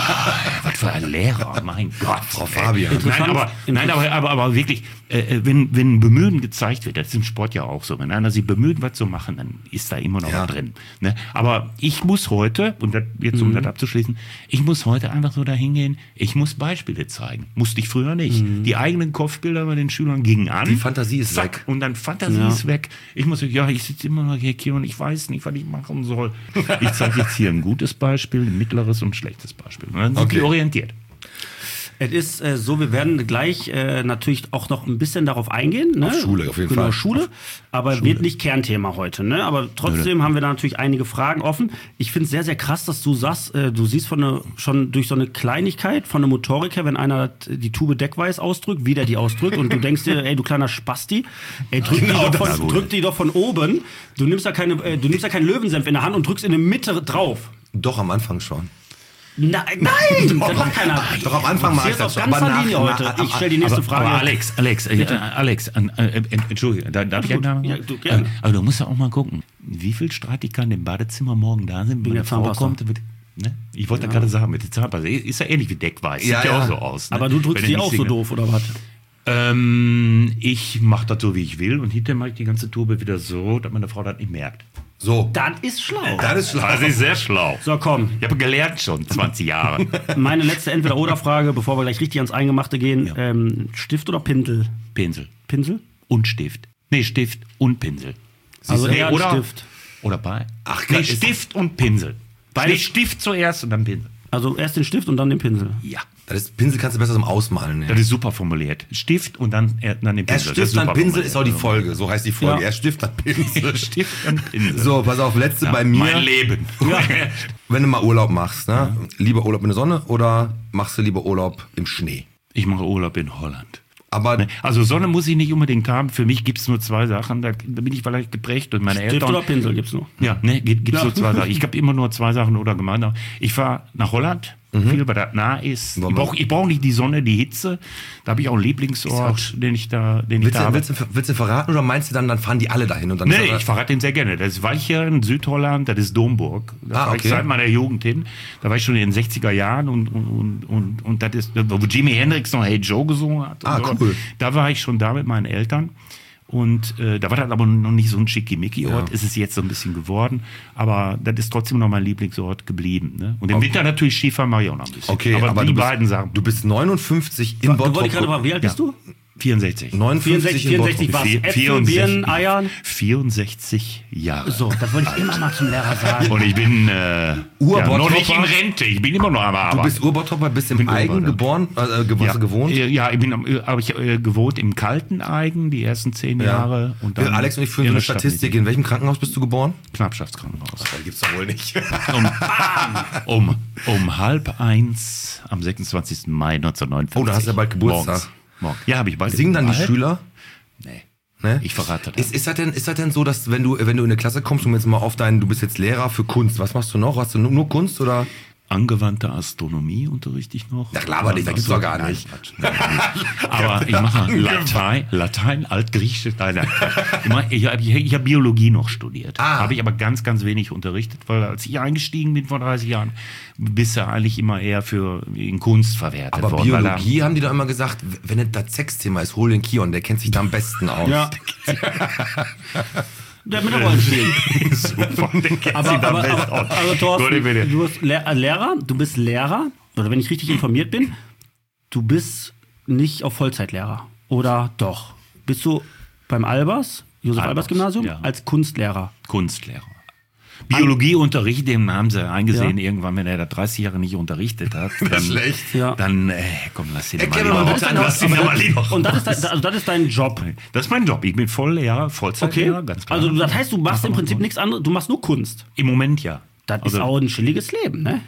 Was für ein Lehrer, mein Gott. Frau Fabian. Nein, aber wirklich, wenn Bemühen gezeigt wird, das ist im Sport ja auch so, wenn einer sich bemüht, was zu machen, dann ist da immer noch was drin. Ne? Aber ich muss heute, und das, jetzt um das abzuschließen, ich muss heute einfach so dahin gehen, ich muss Beispiele zeigen. Musste ich früher nicht. Die eigenen Kopfbilder bei den Schülern gingen an. Die Fantasie ist weg. Und dann Fantasie ist weg. Ich sitze immer noch hier und ich weiß nicht, was ich machen soll. Ich zeige jetzt hier ein gutes Beispiel, ein mittleres und ein schlechtes Beispiel. Und dann sind die orientiert. Es ist so, wir werden gleich natürlich auch noch ein bisschen darauf eingehen. Ne? Auf Schule, auf jeden Fall. Schule, aber wird nicht Kernthema heute. Ne? Aber trotzdem haben wir da natürlich einige Fragen offen. Ich finde es sehr, sehr krass, dass du sagst, du siehst schon durch so eine Kleinigkeit von der Motorik her, wenn einer die Tube deckweiß ausdrückt, wie der die ausdrückt und du denkst dir, ey, du kleiner Spasti, ey, drück die doch von oben. Du nimmst ja keinen Löwensenf in der Hand und drückst in der Mitte drauf. Doch, am Anfang schon. Nein, das macht keiner. Doch, am Anfang mache ich das schon. Aber Linie ich stelle die nächste Frage. Aber Alex, Entschuldigung, darf ich einen ja, du, gerne. Aber du musst ja auch mal gucken, wie viele Streitigkeiten im Badezimmer morgen da sind, wenn eine Frau kommt. Ne? Ich wollte gerade sagen, mit der Zahnpasta. Ist ja ähnlich wie deckweiß. Sieht ja auch so aus. Ne? Aber du drückst die auch so doof, oder was? Ich mache das so, wie ich will. Und hinterher mache ich die ganze Tube wieder so, dass meine Frau das nicht merkt. So. Das ist schlau. Das ist sehr schlau. So, komm. Ich habe gelernt schon, 20 Jahre. Meine letzte Entweder-Oder-Frage, bevor wir gleich richtig ans Eingemachte gehen. Ja. Stift oder Pinsel? Pinsel. Pinsel? Und Stift. Nee, Stift und Pinsel. Also eher Stift. Oder bei. Stift und Pinsel. Stift zuerst und dann Pinsel. Also erst den Stift und dann den Pinsel. Ja. Pinsel kannst du besser zum Ausmalen nehmen. Das ist super formuliert. Stift und dann den Pinsel. Erst Stift, dann Pinsel ist auch die Folge. So heißt die Folge. Ja. Erst Stift, dann Pinsel. Stift, dann Pinsel. So, pass auf, letzte bei mir. Mein Leben. Ja. Wenn du mal Urlaub machst, ne? Lieber Urlaub in der Sonne oder machst du lieber Urlaub im Schnee? Ich mache Urlaub in Holland. Aber also Sonne muss ich nicht unbedingt haben. Für mich gibt es nur 2 Sachen. Da bin ich vielleicht geprägt durch meine Stift Eltern. oder Pinsel gibt's nur. Ja, ne, gibt's nur 2 Sachen. Ich habe immer nur 2 Sachen oder gemeinsam. Ich fahre nach Holland, viel, weil das nah ist. Ich brauch nicht die Sonne, die Hitze. Da habe ich auch einen Lieblingsort, den ich da habe. Willst du verraten oder meinst du dann fahren die alle dahin? Und dann Nee, ich verrate den sehr gerne. Das ist Walcheren, Südholland, das ist Domburg. Da war ich seit meiner Jugend hin. Da war ich schon in den 60er Jahren und das ist, wo Jimi Hendrix noch Hey Joe gesungen hat. Cool. Da war ich schon da mit meinen Eltern. Und da war das aber noch nicht so ein Schickimicki-Ort, ist es jetzt so ein bisschen geworden, aber das ist trotzdem noch mein Lieblingsort geblieben. Ne? Und im Winter natürlich Skifahren mache ich auch noch ein bisschen. Okay, aber die beiden Sachen. Du bist 59 in Bottrop. Wollte ich gerade mal, wie alt bist du? 64. 64 was? Äpfel, Birnen, Eiern? 64 Jahre. So, das wollte ich immer mal zum Lehrer sagen. Und ich bin noch nicht in Rente, ich bin immer noch am Arbeiten. Du bist Urbottropper, bist im Eigen geboren, gewohnt? Ja, habe ich gewohnt im kalten Eigen die ersten 10 Jahre. Und dann Alex und ich führen so eine Statistik. In welchem Krankenhaus bist du geboren? Knappschaftskrankenhaus. Das gibt's doch wohl nicht. Um 12:30 am 26. Mai 1959. Oh, da hast du ja bald Geburtstag. Morgen. Ja, habe ich bald. Singen dann die Schüler? Nee. Ne? Ich verrate das. Ist das denn so, dass wenn du in eine Klasse kommst und jetzt mal du bist jetzt Lehrer für Kunst, was machst du noch? Hast du nur Kunst oder? Angewandte Astronomie unterrichte ich noch. Ja, laber nicht, das gibt's doch gar nicht. Nein. Aber ich mache Latein, Altgriechisch, ich habe Biologie noch studiert. Habe ich aber ganz, ganz wenig unterrichtet, weil als ich eingestiegen bin vor 30 Jahren, bist du eigentlich immer eher in Kunst verwertet aber worden. Aber Biologie haben die doch immer gesagt, wenn das Sexthema ist, hol den Kion, der kennt sich da am besten aus. Ja. Der mit der Rollenspiel. aber Thorsten, du bist Lehrer, oder wenn ich richtig informiert bin, du bist nicht auf Vollzeitlehrer. Oder doch? Bist du beim Josef-Albers-Gymnasium als Kunstlehrer? Kunstlehrer. Biologieunterricht, den haben sie eingesehen, irgendwann, wenn er da 30 Jahre nicht unterrichtet hat. Dann, schlecht. Dann komm, lass ihn mal lieber. Und das ist dein Job? Das ist mein Job. Ich bin Vollzeitlehrer, ganz klar. Also das heißt, du machst im Prinzip nichts anderes, du machst nur Kunst? Im Moment ja. Das ist auch ein chilliges Leben, ne?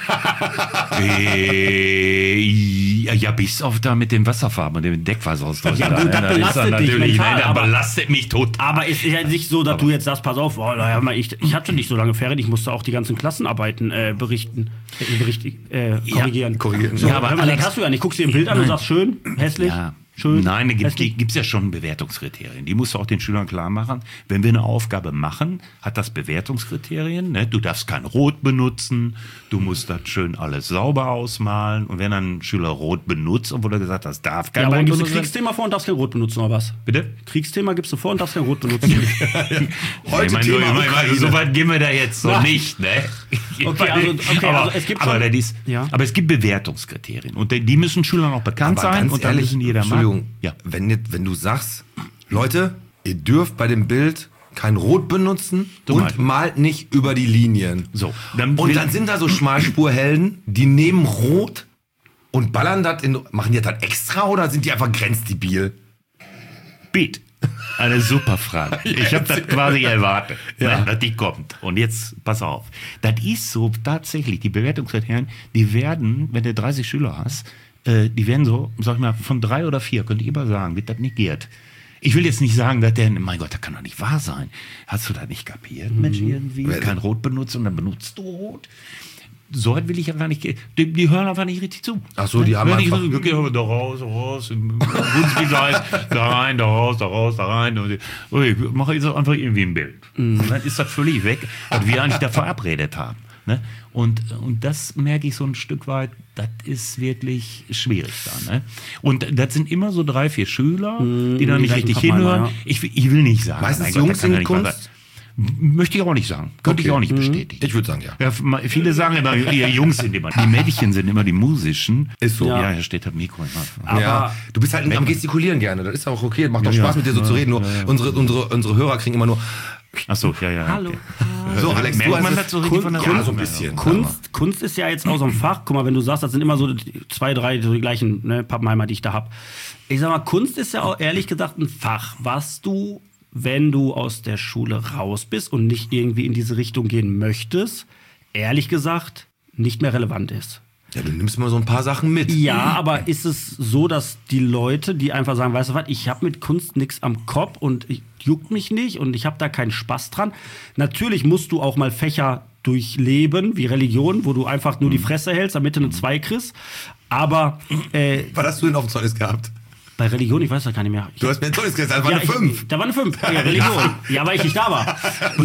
Ja, bis auf da mit dem Wasserfarben und dem Deckwasser. Ja gut, das belastet dich mental. Das belastet mich total. Aber ist ja nicht so, dass du jetzt sagst, pass auf, ich hatte nicht so lange Ferien, ich musste auch die ganzen Klassenarbeiten korrigieren. Korrigieren. Ja, aber das hast du ja nicht. Guckst dir ein Bild an und sagst, schön, hässlich. Ja. Nein, da gibt's ja schon Bewertungskriterien. Die musst du auch den Schülern klar machen. Wenn wir eine Aufgabe machen, hat das Bewertungskriterien. Ne? Du darfst kein Rot benutzen, du musst das schön alles sauber ausmalen. Und wenn dann ein Schüler Rot benutzt, obwohl er gesagt hat, das darf kein Rot benutzen. Gibst du Kriegsthema vor und darfst kein Rot benutzen, oder was? Bitte? Kriegsthema gibst du vor und darfst kein Rot benutzen. So weit gehen wir da jetzt noch nicht. Ne? Aber es gibt Bewertungskriterien. Und die müssen Schülern auch bekannt sein. Und dann müssen jeder machen. Ja. Wenn du sagst, Leute, ihr dürft bei dem Bild kein Rot benutzen und malt nicht über die Linien. So, dann sind da so Schmalspurhelden, die nehmen Rot und ballern das machen die das extra oder sind die einfach grenzdebil? Beat. Eine super Frage. Ich habe das quasi erwartet, dass die kommt. Und jetzt, pass auf. Das ist so tatsächlich, die Bewertungskriterien, die werden, wenn du 30 Schüler hast, die werden so, sag ich mal, von 3 oder 4, könnte ich immer sagen, wird das negiert. Ich will jetzt nicht sagen, dass mein Gott, das kann doch nicht wahr sein. Hast du das nicht kapiert, Mensch, irgendwie? Kein Rot benutzt und dann benutzt du Rot. So weit will ich ja gar nicht. Die hören einfach nicht richtig zu. Ach so, die haben einfach... Da raus, da rein, da raus, da rein. Und ich mache jetzt einfach irgendwie ein Bild. Und dann ist das völlig weg, was wir eigentlich da verabredet haben. Ne? Und das merke ich so ein Stück weit, das ist wirklich schwierig da. Ne? Und das sind immer so 3, 4 Schüler, die da nicht richtig hinhören. Ich will nicht sagen. Meistens Jungs in Kunst? Möchte ich auch nicht sagen. Könnte ich auch nicht bestätigen. Ich würde sagen, ja. Viele sagen immer, ihr Jungs sind immer. Die Mädchen sind immer die musischen. Ist so. Ja, hier steht das Mikro immer. Aber du bist halt am Gestikulieren gerne. Das ist auch okay. Macht auch Spaß, mit dir so zu reden. Nur unsere Hörer kriegen immer nur Achso, ja. Hallo. Okay. So, Alex, merkt man das so richtig von der ja, so ein bisschen. Kunst ist ja jetzt auch so ein Fach. Guck mal, wenn du sagst, das sind immer so 2, 3 so die gleichen Pappenheimer, die ich da habe. Ich sag mal, Kunst ist ja auch ehrlich gesagt ein Fach, was du, wenn du aus der Schule raus bist und nicht irgendwie in diese Richtung gehen möchtest, ehrlich gesagt nicht mehr relevant ist. Ja, du nimmst mal so ein paar Sachen mit. Ja, aber ist es so, dass die Leute, die einfach sagen, weißt du was, ich habe mit Kunst nichts am Kopf und juckt mich nicht und ich habe da keinen Spaß dran. Natürlich musst du auch mal Fächer durchleben, wie Religion, wo du einfach nur die Fresse hältst, damit du eine 2 kriegst. Aber Was hast du denn auf dem Zeugnis gehabt? bei Religion, ich weiß das gar nicht mehr. Du hast mir ein Zeugnis gesagt, das war eine 5. Da war eine 5. Ja, Religion. Ja, weil ich nicht da war.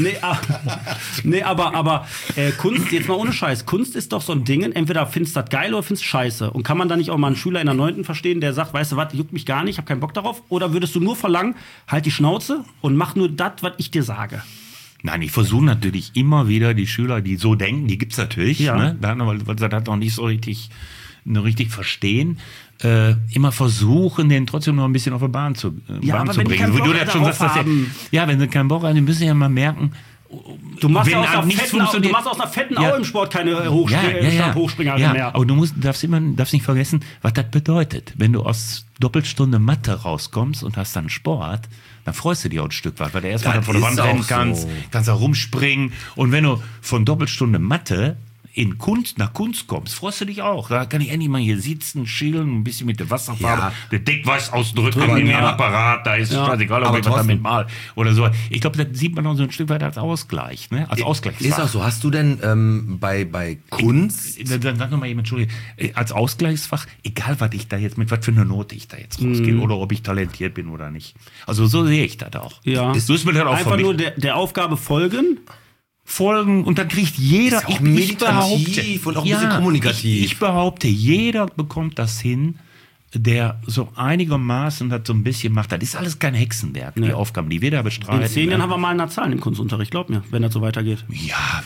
Nee, aber Kunst, jetzt mal ohne Scheiß. Kunst ist doch so ein Ding, entweder findest du das geil oder findest du scheiße. Und kann man da nicht auch mal einen Schüler in der 9. verstehen, der sagt, weißt du was, juckt mich gar nicht, ich habe keinen Bock darauf? Oder würdest du nur verlangen, halt die Schnauze und mach nur das, was ich dir sage? Nein, ich versuche natürlich immer wieder die Schüler, die so denken, die gibt's natürlich, Ja. ne? Weil sie das noch nicht so richtig verstehen. Immer versuchen, den trotzdem noch ein bisschen auf die Bahn zu aber wenn die bringen. keinen Wie du Bock das schon darauf sagst, haben. wenn sie keinen Bock haben, die müssen ja mal merken, Du machst wenn ja aus einem einer nichts fetten Au, du funktioniert- machst aus einer fetten Ja. Au im Sport keine Hochspringerin ja, mehr. aber du darfst nicht vergessen, was das bedeutet. Wenn du aus Doppelstunde Mathe rauskommst und hast dann Sport, dann freust du dich auch ein Stück weit, weil du erstmal Das vor der Wand ist auch rennen kannst, so. kannst da rumspringen. Und wenn du von Doppelstunde Mathe nach Kunst kommst, freust du dich auch. Da kann ich endlich mal hier sitzen, chillen, ein bisschen mit der Wasserfarbe, Ja. der Deckweiß ausdrücken Aber in den ja. Apparat, da ist scheißegal, ob Aber ich was trotzdem. damit mal oder so. Ich glaube, das sieht man auch so ein Stück weit als Ausgleich, ne? Als Ausgleichsfach. Ist auch so. Hast du denn bei Kunst... Dann sag nochmal jemand, Entschuldigung, als Ausgleichsfach, egal was ich da jetzt, mit was für einer Note ich da jetzt rausgehe oder ob ich talentiert bin oder nicht. Also so sehe ich das auch. Ja. So ist mir das auch Einfach von nur mir. der Aufgabe folgen. Folgen und dann kriegt jeder, Ist auch meditativ und auch ein bisschen kommunikativ. Ich behaupte, jeder bekommt das hin, der so einigermaßen das so ein bisschen macht. Das ist alles kein Hexenwerk, die Aufgaben, die wir da bestreiten. In 10 Jahren haben wir mal eine Zahl im Kunstunterricht, glaub mir, wenn das so weitergeht. Ja,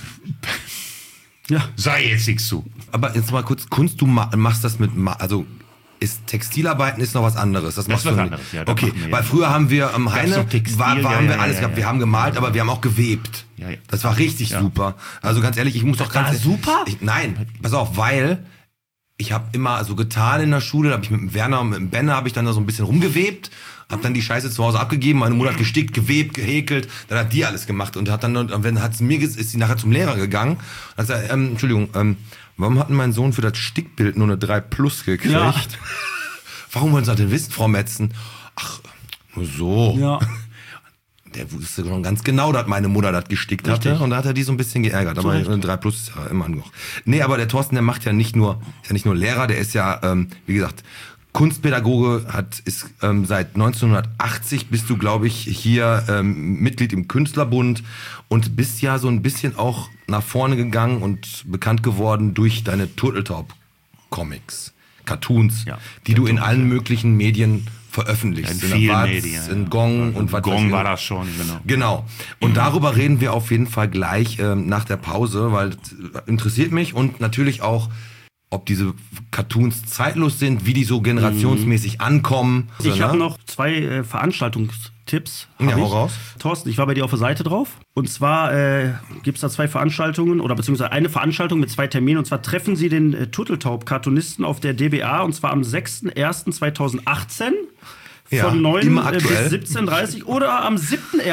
Ja. sei jetzt nichts zu. Aber jetzt mal kurz, Kunst, du machst das mit... Also ist Textilarbeiten ist noch was anderes. Das machst ist was du anderes, nicht. ja, das Okay, machen wir, weil ja. früher haben wir am Heine, so Textil, haben wir ja, alles gehabt. Wir haben gemalt, aber wir haben auch gewebt. Ja, ja. Das war richtig super. Also ganz ehrlich, ich muss doch ganz... super? Nein, pass auf, weil... Ich habe immer so getan in der Schule, da habe ich mit dem Werner und mit dem Benne habe ich dann da so ein bisschen rumgewebt, habe dann die Scheiße zu Hause abgegeben, meine Mutter hat gestickt, gewebt, gehäkelt, dann hat die alles gemacht und hat dann, ist sie nachher zum Lehrer gegangen und hat gesagt, Entschuldigung, warum hat denn mein Sohn für das Stickbild nur eine 3+ gekriegt? Ja. Warum wollen Sie das denn wissen, Frau Metzen? Ach, nur so. Ja. Der wusste schon ganz genau, dass meine Mutter das gestickt hatte. Und da hat er die so ein bisschen geärgert. Aber eine 3+ ist ja immer noch. Nee, aber der Thorsten, der macht ja nicht nur Lehrer, der ist ja, wie gesagt, Kunstpädagoge, ist seit 1980 bist du, glaube ich, hier Mitglied im Künstlerbund und bist ja so ein bisschen auch nach vorne gegangen und bekannt geworden durch deine Turteltaub-Comics, Cartoons, die du in allen möglichen Medien veröffentlicht. In vielen Watz, Medien, in Gong und was weiß Gong ich. war das schon, genau. Genau. Und darüber reden wir auf jeden Fall gleich nach der Pause, weil das interessiert mich und natürlich auch, ob diese Cartoons zeitlos sind, wie die so generationsmäßig ankommen. Ich habe noch 2 Veranstaltungstipps. Ja, hau raus. Thorsten, ich war bei dir auf der Seite drauf. Und zwar gibt es da 2 Veranstaltungen oder beziehungsweise eine Veranstaltung mit 2 Terminen. Und zwar treffen sie den Turteltaub-Cartoonisten auf der DBA und zwar am 6.01.2018 Ja, von 9 immer bis aktuell. 17.30 oder am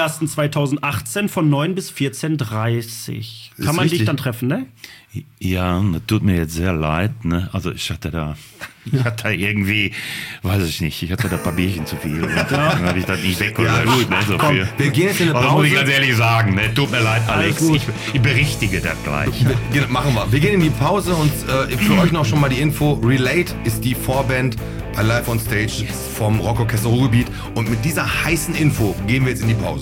7.01.2018 von 9 bis 14.30. Ist Kann man dich richtig. dann treffen, ne? Ja, das tut mir jetzt sehr leid, ne? Also ich hatte da irgendwie, weiß ich nicht, ich hatte da ein paar Bierchen zu viel. Und dann habe ich das nicht weg oder gut, ne? So Komm, viel. wir gehen jetzt in eine Also muss ich ganz Pause. ehrlich sagen, ne? Tut mir leid, Alex. gut. Ich berichtige das gleich. Machen wir. Wir gehen in die Pause und für euch noch schon mal die Info. Relate ist die Vorband bei Live on Stage vom Rockorchester Ruhrgebiet. Und mit dieser heißen Info gehen wir jetzt in die Pause.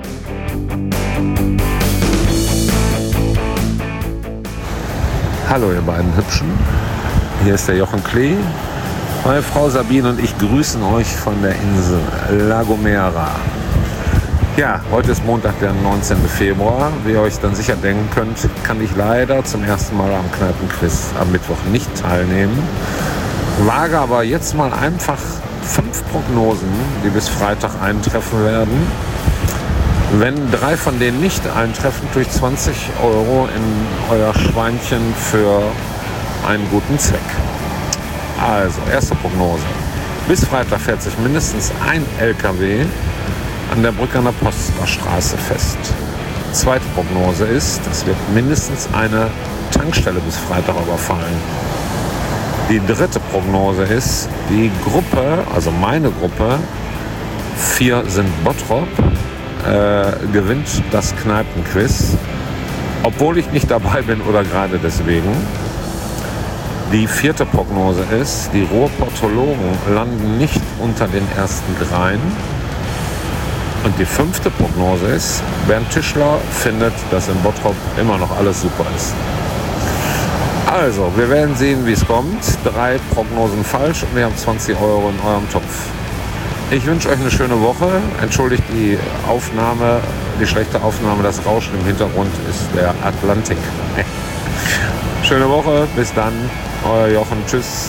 Hallo ihr beiden Hübschen, hier ist der Jochen Klee. Meine Frau Sabine und ich grüßen euch von der Insel La Gomera. Ja, heute ist Montag, der 19. Februar. Wie ihr euch dann sicher denken könnt, kann ich leider zum ersten Mal am Kneipenquiz am Mittwoch nicht teilnehmen. Wage aber jetzt mal einfach 5 Prognosen, die bis Freitag eintreffen werden. Wenn 3 von denen nicht eintreffen, tue ich 20 € in euer Schweinchen für einen guten Zweck. Also, erste Prognose. Bis Freitag fährt sich mindestens ein LKW an der Brückener Poststraße fest. Zweite Prognose ist, es wird mindestens eine Tankstelle bis Freitag überfallen. Die dritte Prognose ist, die Gruppe, also meine Gruppe, 4 sind Bottrop, gewinnt das Kneipenquiz, obwohl ich nicht dabei bin oder gerade deswegen. Die vierte Prognose ist, die Ruhrpottologen landen nicht unter den ersten 3. Und die 5. Prognose ist, Bernd Tischler findet, dass in Bottrop immer noch alles super ist. Also, wir werden sehen, wie es kommt. 3 Prognosen falsch und wir haben 20 € in eurem Topf. Ich wünsche euch eine schöne Woche. Entschuldigt die Aufnahme, die schlechte Aufnahme, das Rauschen im Hintergrund ist der Atlantik. Schöne Woche, bis dann, euer Jochen, tschüss.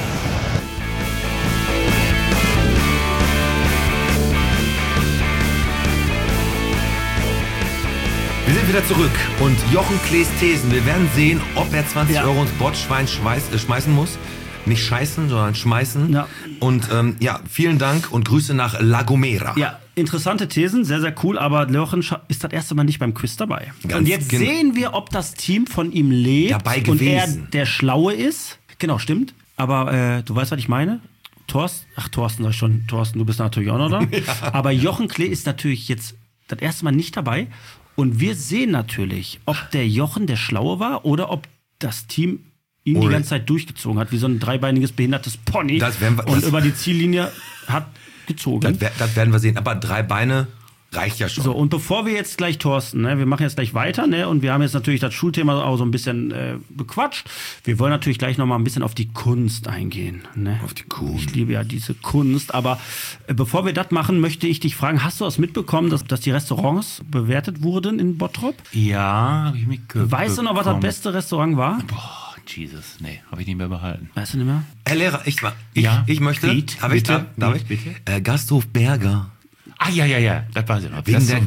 Wir sind wieder zurück und Jochen Klees Thesen. Wir werden sehen, ob er 20 € ins Botschwein schmeißen muss. Nicht scheißen, sondern schmeißen. Ja. Und vielen Dank und Grüße nach La Gomera. Ja, interessante Thesen, sehr, sehr cool. Aber Jochen ist das erste Mal nicht beim Quiz dabei. Und jetzt sehen wir, ob das Team von ihm lebt dabei und gewesen. er der Schlaue ist. Genau, stimmt. Aber du weißt, was ich meine? Thorsten sag ich schon. Thorsten, du bist natürlich auch noch da. Ja. Aber Jochen Klee ist natürlich jetzt das erste Mal nicht dabei. Und wir sehen natürlich, ob der Jochen der Schlaue war oder ob das Team ihn die ganze Zeit durchgezogen hat, wie so ein dreibeiniges, behindertes Pony und über die Ziellinie hat gezogen. Das werden wir sehen, aber 3 Beine reicht ja schon. So, und bevor wir jetzt gleich, Thorsten, wir machen jetzt gleich weiter, und wir haben jetzt natürlich das Schulthema auch so ein bisschen bequatscht. Wir wollen natürlich gleich noch mal ein bisschen auf die Kunst eingehen. Auf die Kunst. Ich liebe ja diese Kunst, aber bevor wir das machen, möchte ich dich fragen, hast du das mitbekommen, dass die Restaurants bewertet wurden in Bottrop? Ja, habe ich mitbekommen. Weißt du noch, was das beste Restaurant war? Boah, Jesus, nee, habe ich nicht mehr behalten. Weißt du nicht mehr? Herr Lehrer, ich möchte, darf ich? Bitte? Gasthof Berger. Ah, ja, das weiß ich noch.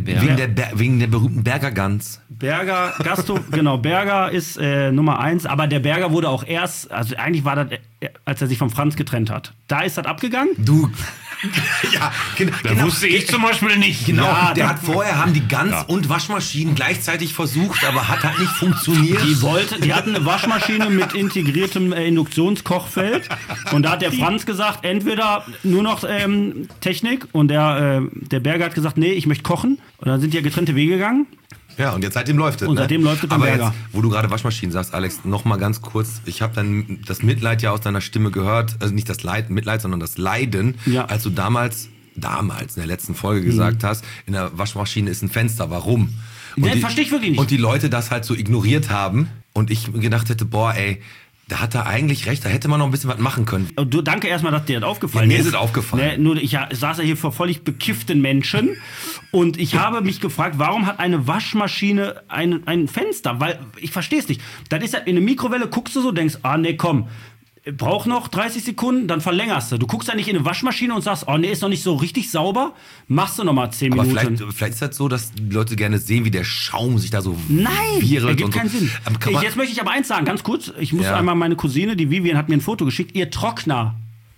Wegen der berühmten Berger Gans. Berger, Gasthof, genau, Berger ist Nummer 1, aber der Berger wurde auch erst, also eigentlich war das, als er sich von Franz getrennt hat. Da ist das abgegangen. Du, ja, genau. Wusste ich zum Beispiel nicht. Genau, ja, haben die Gans und Waschmaschinen gleichzeitig versucht, aber hat halt nicht funktioniert. Die hatten eine Waschmaschine mit integriertem Induktionskochfeld und da hat der Franz gesagt, entweder nur noch Technik und der Berger hat gesagt, nee, ich möchte kochen und dann sind die ja getrennte Wege gegangen. Ja, und jetzt seitdem läuft es. Und seitdem läuft es beim Berger. Jetzt, wo du gerade Waschmaschinen sagst, Alex, noch mal ganz kurz. Ich habe dann das Mitleid ja aus deiner Stimme gehört. Also nicht das Mitleid, sondern das Leiden. Ja. Als du damals in der letzten Folge gesagt hast, in der Waschmaschine ist ein Fenster. Warum? Das verstehe ich wirklich nicht. Und die Leute das halt so ignoriert haben. Und ich gedacht hätte, boah, ey, da hat er eigentlich recht, da hätte man noch ein bisschen was machen können. Du, danke erstmal, dass dir das aufgefallen ist. Mir ist es aufgefallen. Nur ich saß ja hier vor völlig bekifften Menschen und ich habe mich gefragt, warum hat eine Waschmaschine ein Fenster? Weil, ich verstehe es nicht. Das ist ja in eine Mikrowelle, guckst du so, denkst, nee, komm, brauch noch 30 Sekunden, dann verlängerst du. Du guckst ja nicht in eine Waschmaschine und sagst, nee, ist noch nicht so richtig sauber, machst du noch mal 10 Minuten. Aber vielleicht ist das so, dass die Leute gerne sehen, wie der Schaum sich da so virelt. Nein, ergibt keinen Sinn. Jetzt möchte ich aber eins sagen, ganz kurz. Ich muss einmal, meine Cousine, die Vivian, hat mir ein Foto geschickt. Ihr Trockner.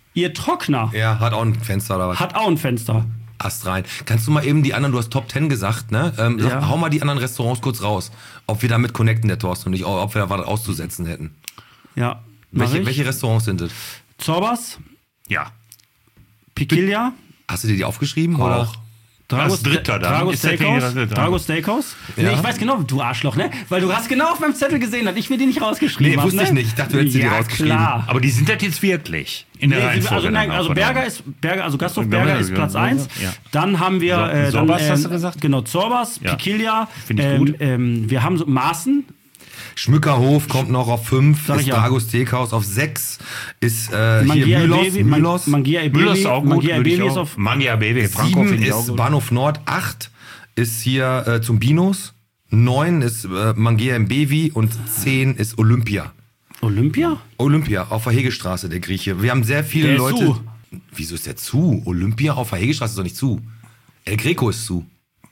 Ja, hat auch ein Fenster oder was? Hat auch ein Fenster. Ast rein. Kannst du mal eben die anderen, du hast Top 10 gesagt, ne? Hau mal die anderen Restaurants kurz raus. Ob wir damit connecten, der Thorsten und ich, ob wir da was auszusetzen hätten. Ja. Welche Restaurants sind es? Zorbas? Ja. Piquilia? Hast du dir die aufgeschrieben? Auch. Drago Steakhouse? Ja. Nee, ich weiß genau, du Arschloch, ne? Weil du hast genau auf meinem Zettel gesehen, dass ich mir die nicht rausgeschrieben habe. Nee, wusste ich nicht. Ich dachte, du hättest die rausgeschrieben. Klar. Aber die sind das jetzt wirklich in der Reihenfolge. Also Gasthof Berger ist Platz 1. Ja. Dann haben wir Zorbas, hast du gesagt? Genau, Zorbas, Piquilia. Finde ich gut. Wir haben so Maaßen. Schmückerhof kommt noch auf 5, ist Drago Steakhouse auf 6, ist hier Müllers. Mangia ist auch gut. Mangia Baby, 7 ist Bahnhof Nord, 8 ist hier zum Binos, 9 ist Mangia im Bevi und 10 ist Olympia. Olympia, auf der Hegestraße, der Grieche. Wir haben sehr viele der Leute. Ist zu. Wieso ist der zu? Olympia auf der Hegestraße ist doch nicht zu. El Greco ist zu.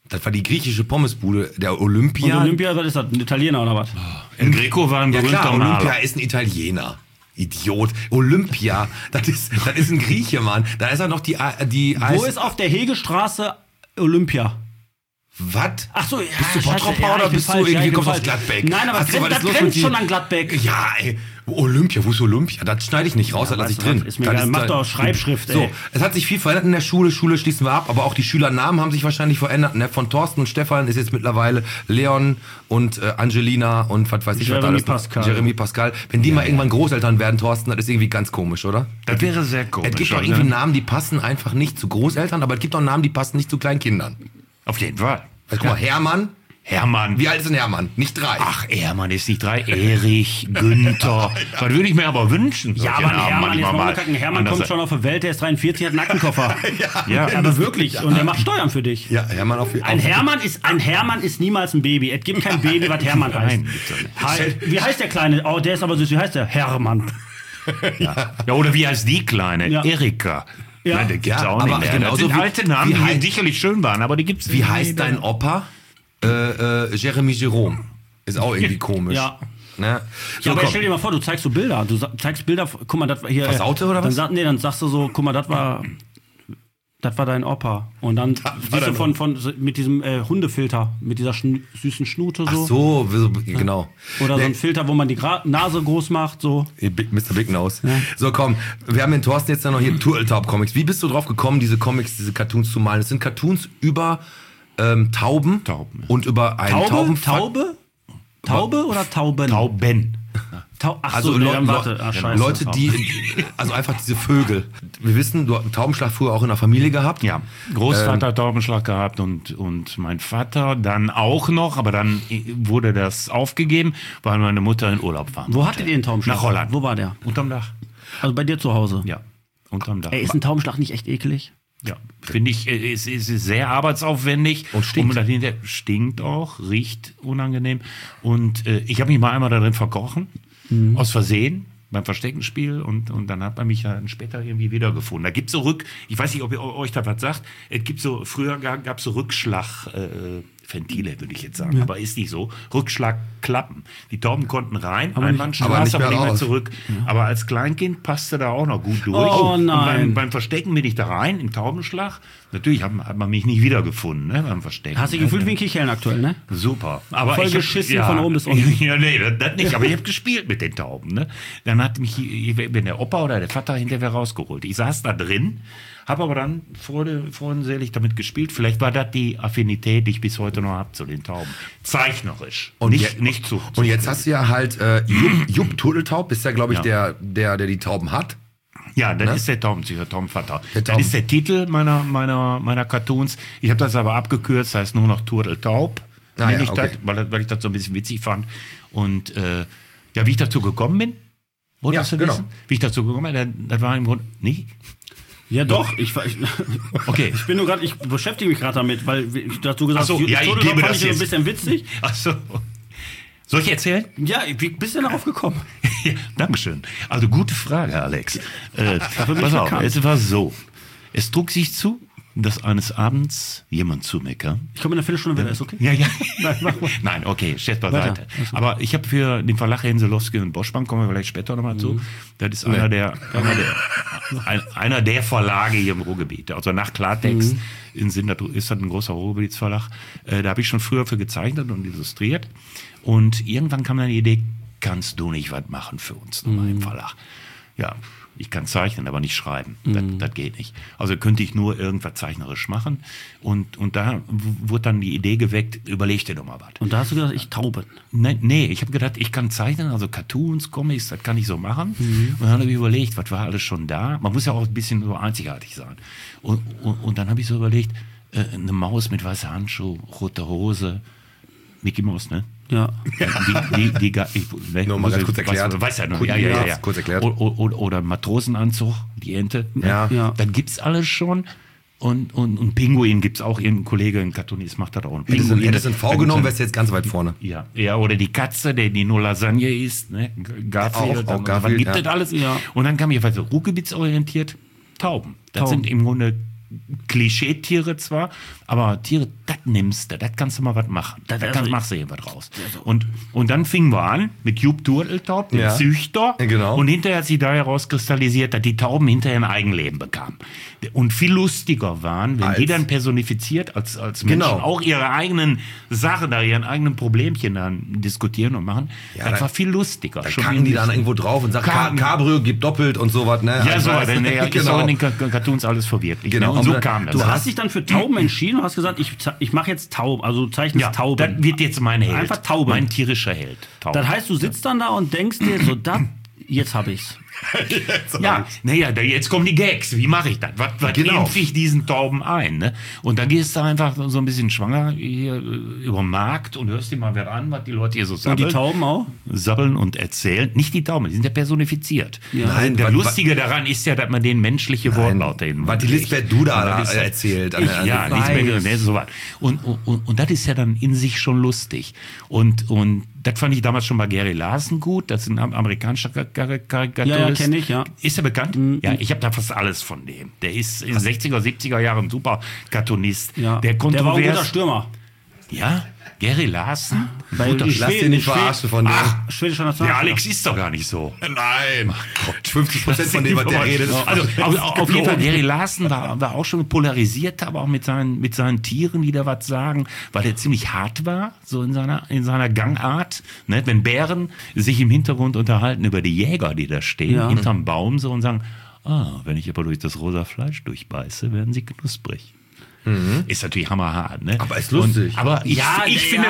Das war die griechische Pommesbude, der Olympia. Und Olympia, was ist das? Ein Italiener oder was? El Greco war ein Ja berühmter klar, Olympia Maler. ist ein Italiener. Idiot. Olympia, das ist ein Grieche, Mann. Da ist er noch die Wo ist auf der Hegestraße Olympia? Was? Ach so, ja, Bist du Bottropper ja, oder ich bin bist du falsch, irgendwie, ich bin kommst aus falsch. Gladbeck? Nein, aber was das ist los grenzt mit dir? schon an Gladbeck. Ja, ey. Olympia, wo ist Olympia? Das schneide ich nicht raus, das lasse ich weißt du drin. was, ist mir Das egal, mach da- doch Schreibschrift, ey. So, es hat sich viel verändert in der Schule. Schule schließen wir ab, aber auch die Schülernamen haben sich wahrscheinlich verändert. Ne? Von Thorsten und Stefan ist jetzt mittlerweile Leon und Angelina und was weiß ich was Jeremy alles noch. Pascal. Jeremy Pascal. Wenn die mal irgendwann Großeltern werden, Thorsten, das ist irgendwie ganz komisch, oder? Das wäre sehr komisch. Es gibt auch oder? irgendwie Namen, die passen einfach nicht zu Großeltern, aber es gibt auch Namen, die passen nicht zu Kleinkindern. Auf jeden Fall. Also, guck mal, Hermann. Hermann. Wie alt ist denn Hermann? Nicht 3. Ach, Hermann ist nicht 3. Erich, Günther. Was würde ich mir aber wünschen? Ja, solche aber Namen Hermann, jetzt manchmal mal kacken. Hermann anders- kommt schon auf die Welt, der ist 43, hat einen Nackenkoffer. Ja, Aber wirklich, und der macht Steuern für dich. Ja, Hermann auf Ein Hermann ist niemals ein Baby. Es gibt kein Baby, was Hermann heißt. Nein, bitte. Wie heißt der Kleine? Oh, der ist aber süß. Wie heißt der? Hermann. Ja, oder wie heißt die Kleine? Ja. Erika. Ja. Nein, die gibt's Ja, auch aber nicht mehr. Das genauso sind wie- alte Namen, wie die heißt- sicherlich schön waren, aber die gibt's Wie nicht heißt mehr. dein Opa? Jeremy Jerome. Ist auch irgendwie komisch. Ja. Ne? So, Ja, aber komm. stell dir mal vor, du zeigst so Bilder. Du zeigst Bilder, guck mal, das war hier. Versaute oder was? Dann sagst du so, guck mal, das war dein Opa. Und dann siehst du mit diesem Hundefilter, mit dieser süßen Schnute Ach so. so, genau. Oder so ein Filter, wo man die Nase groß macht, so. Mr. Big Nose. So, komm. Wir haben den Thorsten jetzt ja noch hier Turteltaub-Comics. Wie bist du drauf gekommen, diese Comics, diese Cartoons zu malen? Es sind Cartoons über Tauben, ja. und über einen Taube oder Tauben? Tauben. Ach Also so, nee, dann warte. Ach, scheiße. Leute, die, also einfach diese Vögel. Wir wissen, du hast einen Taubenschlag früher auch in der Familie gehabt. Ja, Großvater hat Taubenschlag gehabt und mein Vater dann auch noch, aber dann wurde das aufgegeben, weil meine Mutter in Urlaub war. Wo hattet ihr den Taubenschlag? Nach Holland. Wo war der? Unterm Dach. Also bei dir zu Hause? Ja, unterm Dach. Ey, ist ein Taubenschlag nicht echt eklig? Ja, finde ich, es ist sehr arbeitsaufwendig. Und stinkt. Und dahinter stinkt auch, riecht unangenehm. Und ich habe mich mal einmal darin verkrochen, aus Versehen, beim Versteckenspiel. Und dann hat man mich dann später irgendwie wiedergefunden. Da gibt's so ich weiß nicht, ob ihr euch da was sagt, es gibt so, früher gab's so Ventile, würde ich jetzt sagen, aber ist nicht so. Rückschlagklappen. Die Tauben konnten rein, aber nicht mehr zurück. Aber als Kleinkind passte da auch noch gut durch. Oh Und nein. beim Verstecken bin ich da rein, im Taubenschlag. Natürlich hat man mich nicht wiedergefunden, ne, beim Verstecken. Hast du dich gefühlt wie ein Kichellen aktuell, ne? Super. Aber Voll ich hab- geschissen von oben bis unten. Ja, nee, das nicht. Aber ich habe gespielt mit den Tauben. Ne? Dann hat mich wenn der Opa oder der Vater hinterher rausgeholt. Ich saß da drin, habe aber dann freudenselig damit gespielt. Vielleicht war das die Affinität, die ich bis heute noch habe zu den Tauben. Zeichnerisch. Und nicht Zucht. Und jetzt hast du ja halt Jupp Turteltaub, ist ja, glaube ich, der die Tauben hat. Ja, das ist der Taubenzüchter, Taubenvater. Der Das ist der Titel meiner Cartoons. Ich habe das aber abgekürzt, das heißt nur noch Turteltaub. Ah, Nenn ja, ich okay. das, weil ich das so ein bisschen witzig fand. Und ja, wie ich dazu gekommen bin, wolltest Ja, du genau. wissen? Wie ich dazu gekommen bin, das war im Grunde nicht. Ja, doch. Ich Okay. bin nur gerade, ich beschäftige mich gerade damit, weil ich dazu gesagt Ach so, ja, ich Turteltaub gebe fand das ich ein jetzt. bisschen witzig. Ach so. Soll ich erzählen? Ja, wie bist du denn darauf gekommen? Ja, Dankeschön. Also gute Frage, Alex. bin Pass ich auf, bekannt. es war so. Es trug sich zu, dass eines Abends jemand zu mir kam. Ich komme in einer Viertelstunde wieder, ist okay? Ja. Nein, mach mal. Nein, okay, Scherz beiseite. Weiter. Aber ich habe für den Verlag Henselowski und Boschbank, kommen wir vielleicht später nochmal zu, das ist einer der Verlage hier im Ruhrgebiet. Also nach Klartext ist das ein großer Ruhrgebietsverlag. Da habe ich schon früher für gezeichnet und illustriert. Und irgendwann kam dann die Idee, kannst du nicht was machen für uns nochmal im Verlag? Ja, ich kann zeichnen, aber nicht schreiben. Das geht nicht. Also könnte ich nur irgendwas zeichnerisch machen. Und da wurde dann die Idee geweckt, überleg dir doch mal was. Und da hast du gesagt, ich Tauben. Nee, ich habe gedacht, ich kann zeichnen, also Cartoons, Comics, das kann ich so machen. Und dann habe ich überlegt, was war alles schon da? Man muss ja auch ein bisschen so einzigartig sein. Und dann habe ich so überlegt, eine Maus mit weißer Handschuh, roter Hose, Mickey Mouse, ne? Ja. Nur mal ganz kurz erklärt. Weiß ja noch. Kurz- Ja. kurz erklärt. Oder Matrosenanzug, die Ente. Ja. Ja. Dann gibt's alles schon. Und Pinguin gibt's auch. Irgendein Kollege, ein Cartoonist, macht das auch. Ein Pinguin. Hättest du ein V genommen, wärst du jetzt ganz weit vorne. Ja, oder die Katze, die nur Lasagne isst, ne? Garfield. Auch was Garfield, gibt ja. das alles? Ja. Und dann kam ich weiter, ruhrgebietsorientiert, Tauben. Das Tauben. sind im Grunde Klischeetiere zwar, aber Tiere, das nimmst du, das kannst du mal was machen. Da machst du hier was raus. Und dann fingen wir an mit Jupp Turteltaub, dem Züchter. Genau. Und hinterher hat sich da herauskristallisiert, dass die Tauben hinterher ein Eigenleben bekamen. Und viel lustiger waren, wenn die dann personifiziert als Menschen auch ihre eigenen Sachen da, ihren eigenen Problemchen dann diskutieren und machen. Ja, das war viel lustiger. Da kacken die dann irgendwo drauf und sagen, Cabrio gibt doppelt und sowas. Ne? Ja, so, dann ist auch in den Cartoons alles verwirklicht. Genau. Und so kam das. Du hast dich dann für Tauben entschieden und hast gesagt, ich mache jetzt Tauben, also du zeichnest Tauben. Das wird jetzt mein Held. Einfach Tauben. Mein tierischer Held. Tauben. Das heißt, du sitzt dann da und denkst dir so, jetzt hab ich's. Jetzt kommen die Gags. Wie mache ich das? Was impfe ich diesen Tauben ein? Ne? Und dann gehst du einfach so ein bisschen schwanger hier über den Markt und hörst dir mal wer an, was die Leute hier so sabbeln. Und die Tauben auch? Sabbeln und erzählen. Nicht die Tauben, die sind ja personifiziert. Ja. Nein, das Lustige daran ist ja, dass man denen menschliche Wortlaute hin. Was die Lisbeth Duda erzählt. Lisbeth, sowas. Und das ist ja dann in sich schon lustig. Und das fand ich damals schon bei Gary Larson gut. Das ist ein amerikanischer Karikaturist. Ja, kenne ich, ja. Ist er bekannt? Ja, ich habe da fast alles von dem. Der ist in den 60er, 70er Jahren ein super Cartoonist. Ja. Der war ein guter Stürmer. Ja, Gary Larson? Lass dir nicht verarschen von dem. Schwedischer Der Nationalspieler. Alex ist doch gar nicht so. Nein. 50% von dem, was der redet. Also auf jeden Fall, Gary Larson war auch schon polarisiert, aber auch mit seinen Tieren, die da was sagen, weil er ziemlich hart war, so in seiner Gangart. Ne? Wenn Bären sich im Hintergrund unterhalten über die Jäger, die da stehen, hinterm Baum so und sagen, wenn ich aber durch das rosa Fleisch durchbeiße, werden sie knusprig. Ist natürlich hammerhart, ne? Aber ist lustig. Aber ich finde,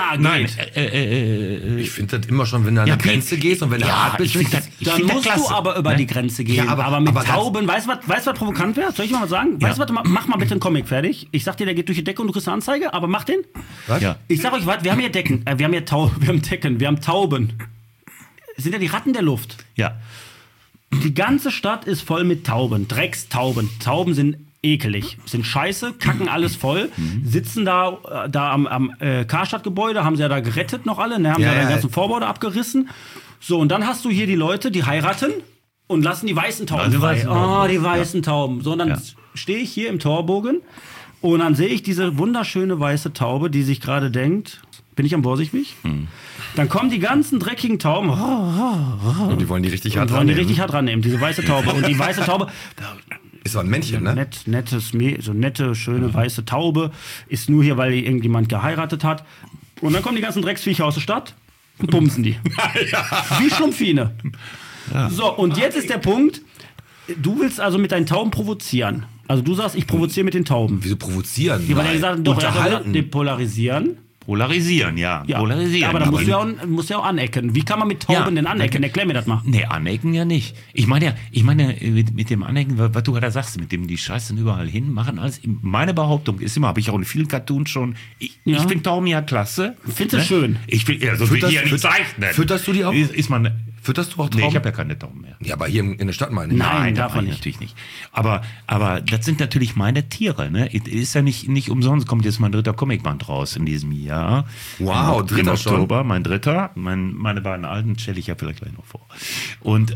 ich finde das immer schon, wenn du an die Grenze gehst und wenn du hart bist, dann musst du aber über die Grenze gehen. Ja, aber mit Tauben, weißt du, was provokant wäre? Soll ich mal was sagen? Ja. Weißt du was, mach mal bitte einen Comic fertig. Ich sag dir, der geht durch die Decke und du kriegst eine Anzeige, aber mach den. Was? Ja. Ich sag euch was, wir haben hier Decken, wir haben Decken, wir haben Tauben. Das sind ja die Ratten der Luft. Ja. Die ganze Stadt ist voll mit Tauben, Dreckstauben. Tauben sind ekelig, sind scheiße, kacken alles voll, sitzen da am Karstadtgebäude, haben sie ja da gerettet noch alle, ne, haben ja den ganzen Vorbau da abgerissen. So, und dann hast du hier die Leute, die heiraten und lassen die weißen Tauben frei. Die weißen Tauben. So, und dann stehe ich hier im Torbogen und dann sehe ich diese wunderschöne weiße Taube, die sich gerade denkt, bin ich am Vorsichtig? Dann kommen die ganzen dreckigen Tauben. Und die wollen die richtig hart rannehmen, diese weiße Taube. Und die weiße Taube... Ist so ein Männchen, ne? Nette, schöne, weiße Taube. Ist nur hier, weil irgendjemand geheiratet hat. Und dann kommen die ganzen Drecksviecher aus der Stadt und bumsen die. Wie Schlumpfine. Ja. So, und jetzt ist der Punkt, du willst also mit deinen Tauben provozieren. Also du sagst, ich provoziere mit den Tauben. Wieso provozieren? Ja, weil er gesagt hat, doch, depolarisieren. Polarisieren, ja. Polarisieren. Aber da musst du ja auch anecken. Wie kann man mit Tauben denn anecken? Erklär mir das mal. Nee, anecken ja nicht. Ich meine mit dem Anecken, was du gerade sagst, mit dem die scheißen überall hin, machen alles. Meine Behauptung ist immer, habe ich auch in vielen Cartoons schon, ich finde Tauben ja klasse. Findest du schön? Ich will, ja, so will ich ja nicht zeichnen. Fütterst du die auch? Fütterst du auch Tauben? Nee, ich habe ja keine Tauben mehr. Ja, aber hier in der Stadt meine ich. Nein, davon natürlich nicht. Aber das sind natürlich meine Tiere. Ne? Ist ja nicht umsonst, kommt jetzt mein 3. Comicband raus in diesem Jahr. Wow, im Oktober, mein 3. Meine beiden alten stelle ich ja vielleicht gleich noch vor. Und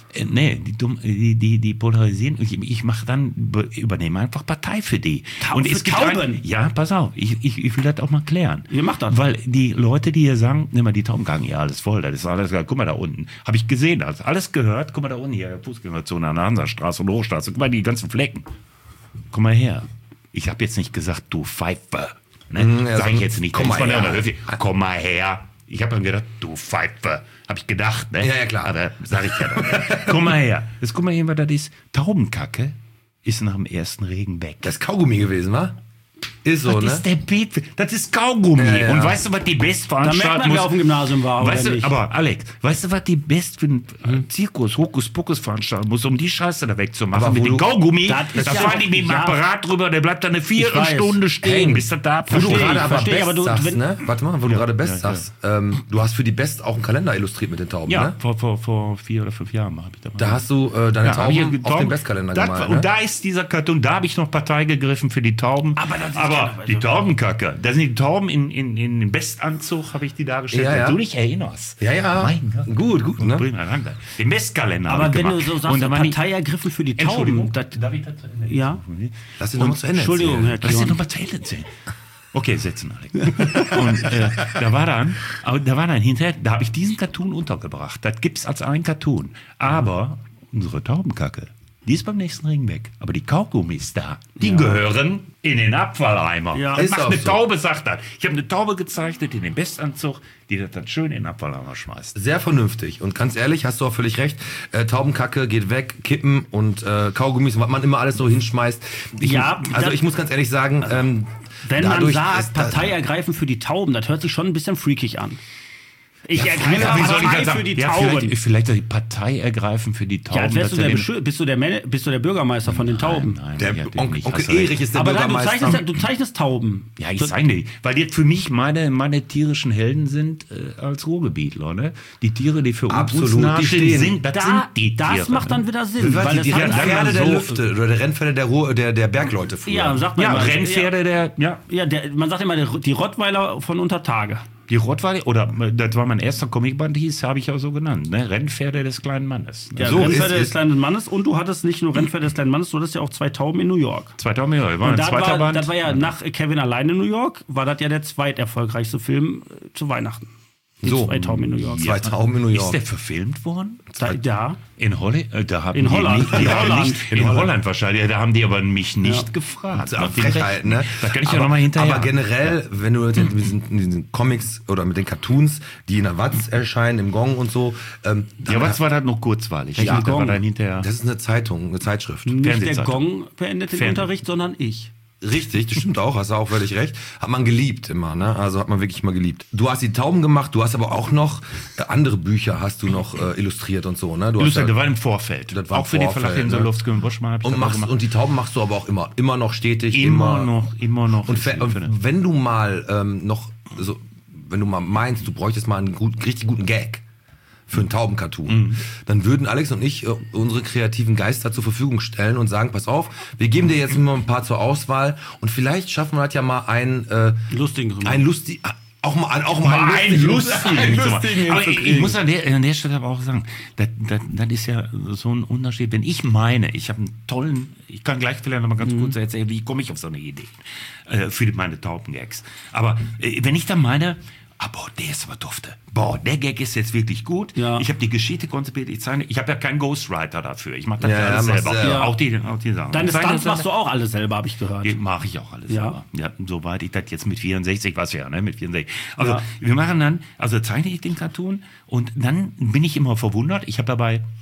die polarisieren. Ich mache dann, übernehme einfach Partei für die. Und es gibt Tauben? Ja, pass auf, ich will das auch mal klären. Ihr macht das. Weil die Leute, die hier sagen, nimm mal die Tauben gangen, ja, alles voll, das ist alles, guck mal da unten. Habe ich gesehen, alles gehört, guck mal da unten hier, Fußgängerzone an der Hansastraße und Hochstraße, guck mal die ganzen Flecken. Komm mal her. Ich habe jetzt nicht gesagt, du Pfeife. Ne? Sag ich jetzt nicht. Komm mal her. Komm mal her. Ich habe dann gedacht, du Pfeife. Habe ich gedacht, ne? Ja, klar. Aber sag ich ja dann. Komm mal her. Jetzt guck mal hier, was das ist. Taubenkacke ist nach dem ersten Regen weg. Das ist Kaugummi gewesen, wa? Ist so, das ist der Beat. Das ist Kaugummi. Ja. Und weißt du, was die Bestveranstaltung da merkt man, wer auf dem Gymnasium war, weißt oder du, nicht? Aber Alex, weißt du, was die Best für einen Zirkus, Hokuspokus veranstalten muss, um die Scheiße da wegzumachen? Aber mit dem Kaugummi, da fahren die mit dem Apparat drüber, der bleibt da eine Viertelstunde stehen, bis das da abversteht. Wo du gerade aber Best sagst, ne? Warte mal, wo du gerade Best sagst. Du hast für die Best auch einen Kalender illustriert mit den Tauben, ne? Vor 4 oder 5 Jahren habe ich das mal. Da hast du deine Tauben auf den Bestkalender gemalt, ne? Und da ist dieser Cartoon, da habe ich noch Partei gegriffen für die Tauben. Aber das ist Aber die Taubenkacke, da sind die Tauben in Bestanzug, habe ich die dargestellt, Ja, ja. wenn du dich erinnerst. Ja. Mein Gott. Gut, ne? Prima, danke. Den Westkalender Aber habe ich wenn gemacht. du so sagst, Und da waren die- Partei ergriffen für die Entschuldigung, Tauben. darf ich das zu Ende? Ja. Lass ihn nochmal zu Ende Entschuldigung, erzählen. Herr Lass dich Kion. nochmal zu Ende erzählen. Okay, setzen, Alex. Und da war dann hinterher, da habe ich diesen Cartoon untergebracht. Das gibt's als ein Cartoon. Aber unsere Taubenkacke, die ist beim nächsten Ring weg. Aber die Kaugummis da, die gehören in den Abfalleimer. Ja. Das Ist macht auch eine so. Taube, sagt das. Ich habe eine Taube gezeichnet in den Bestanzug, die das dann schön in den Abfalleimer schmeißt. Sehr vernünftig. Und ganz ehrlich, hast du auch völlig recht. Taubenkacke geht weg, Kippen und Kaugummis, was man immer alles so hinschmeißt. Ich muss ganz ehrlich sagen, Wenn man dadurch sagt, ist Partei ergreifen für die Tauben, das hört sich schon ein bisschen freakig an. Ich ergreife Wie soll ich Partei das sagen? für die Ja, Tauben. vielleicht die Partei ergreifen für die Tauben. Ja, als wärst du dass bist du der Bürgermeister von den Tauben. Nein, der natürlich nicht. Onkel Hast du recht. Erich ist der Aber nein, Bürgermeister. du zeichnest Tauben. Ja, ich zeige die. Weil die für mich meine tierischen Helden sind als Ruhrgebietler. Ne? Die Tiere, die für Absolut, uns nahestehen, die stehen. sind die Tiere. Das macht dann wieder Sinn. Weil die das hat Rennpferde der so- Lüfte oder der Rennpferde der Bergleute früher. Ja, sagt man Ja, immer. Rennpferde Man sagt immer die Rottweiler von Untertage. die Rottweiler, oder das war mein erster Comicband, hieß, habe ich auch so genannt, ne? Rennpferde des kleinen Mannes. Ja, So Rennpferde ist- des kleinen Mannes und du hattest nicht nur Rennpferde des kleinen Mannes, du hattest ja auch 2 Tauben in New York. 2000 Jahre, war ein Und zweiter Band. das war ja nach Kevin allein in New York, war das ja der zweiterfolgreichste Film zu Weihnachten. Die So. 2 Tauben in New York. Zwei Tauben in New Ist York. der verfilmt worden? Ja. In Holland? Da haben In die Holland. Nicht, die In haben Holland. Nicht, in Holland wahrscheinlich. Da haben die aber mich nicht gefragt. Ja, Nach dem Frechheit, Recht. ne? Da kann ich ja nochmal hinterher. Aber generell, wenn du mit diesen Comics oder mit den Cartoons, die in der Watz erscheinen, im Gong und so, dann Ja, was war das noch kurzweilig? Welcher Da war Gong? dann hinterher. das ist eine Zeitung, eine Zeitschrift. Nicht der Fernsehzeitung. Gong beendet den Unterricht, sondern ich. Richtig, das stimmt auch, hast du auch völlig recht. Hat man geliebt immer, ne? Also hat man wirklich mal geliebt. Du hast die Tauben gemacht, du hast aber auch noch andere Bücher hast du noch illustriert und so, ne? Du hast Lustig, ja- das war im Vorfeld. Das war Auch für den Vorfeld, Verlag in ne? Solowski und Boschmann habe ich und das auch machst gemacht. und die Tauben machst du aber auch immer noch stetig, Immer noch. Und Für- wenn du mal noch so, wenn du mal meinst, du bräuchtest mal einen richtig guten Gag für einen Taubencartoon, dann würden Alex und ich unsere kreativen Geister zur Verfügung stellen und sagen, pass auf, wir geben dir jetzt immer ein paar zur Auswahl und vielleicht schaffen wir das ja mal einen lustigen, auch mal einen lustigen Aber ich muss an der Stelle aber auch sagen, das ist ja so ein Unterschied. Wenn ich meine, ich habe einen tollen, ich kann gleich vielleicht noch mal ganz kurz erzählen, wie komme ich auf so eine Idee für meine Taubengags. Aber wenn ich dann meine, boah, der ist aber dufte. Boah, der Gag ist jetzt wirklich gut. Ja. Ich habe die Geschichte konzipiert. Ich habe ja keinen Ghostwriter dafür. Ich mache das Ja, ja alles machst selber. selber. Auch die Sachen. Deine Ich zeichne Stunts das machst du auch alle selber, habe ich gehört. Die mache ich auch alles Ja. selber. Ja, soweit ich das jetzt mit 64 was ja, ne, mit 64. Also Ja. wir machen dann, also zeichne ich den Cartoon und dann bin ich immer verwundert. Ich habe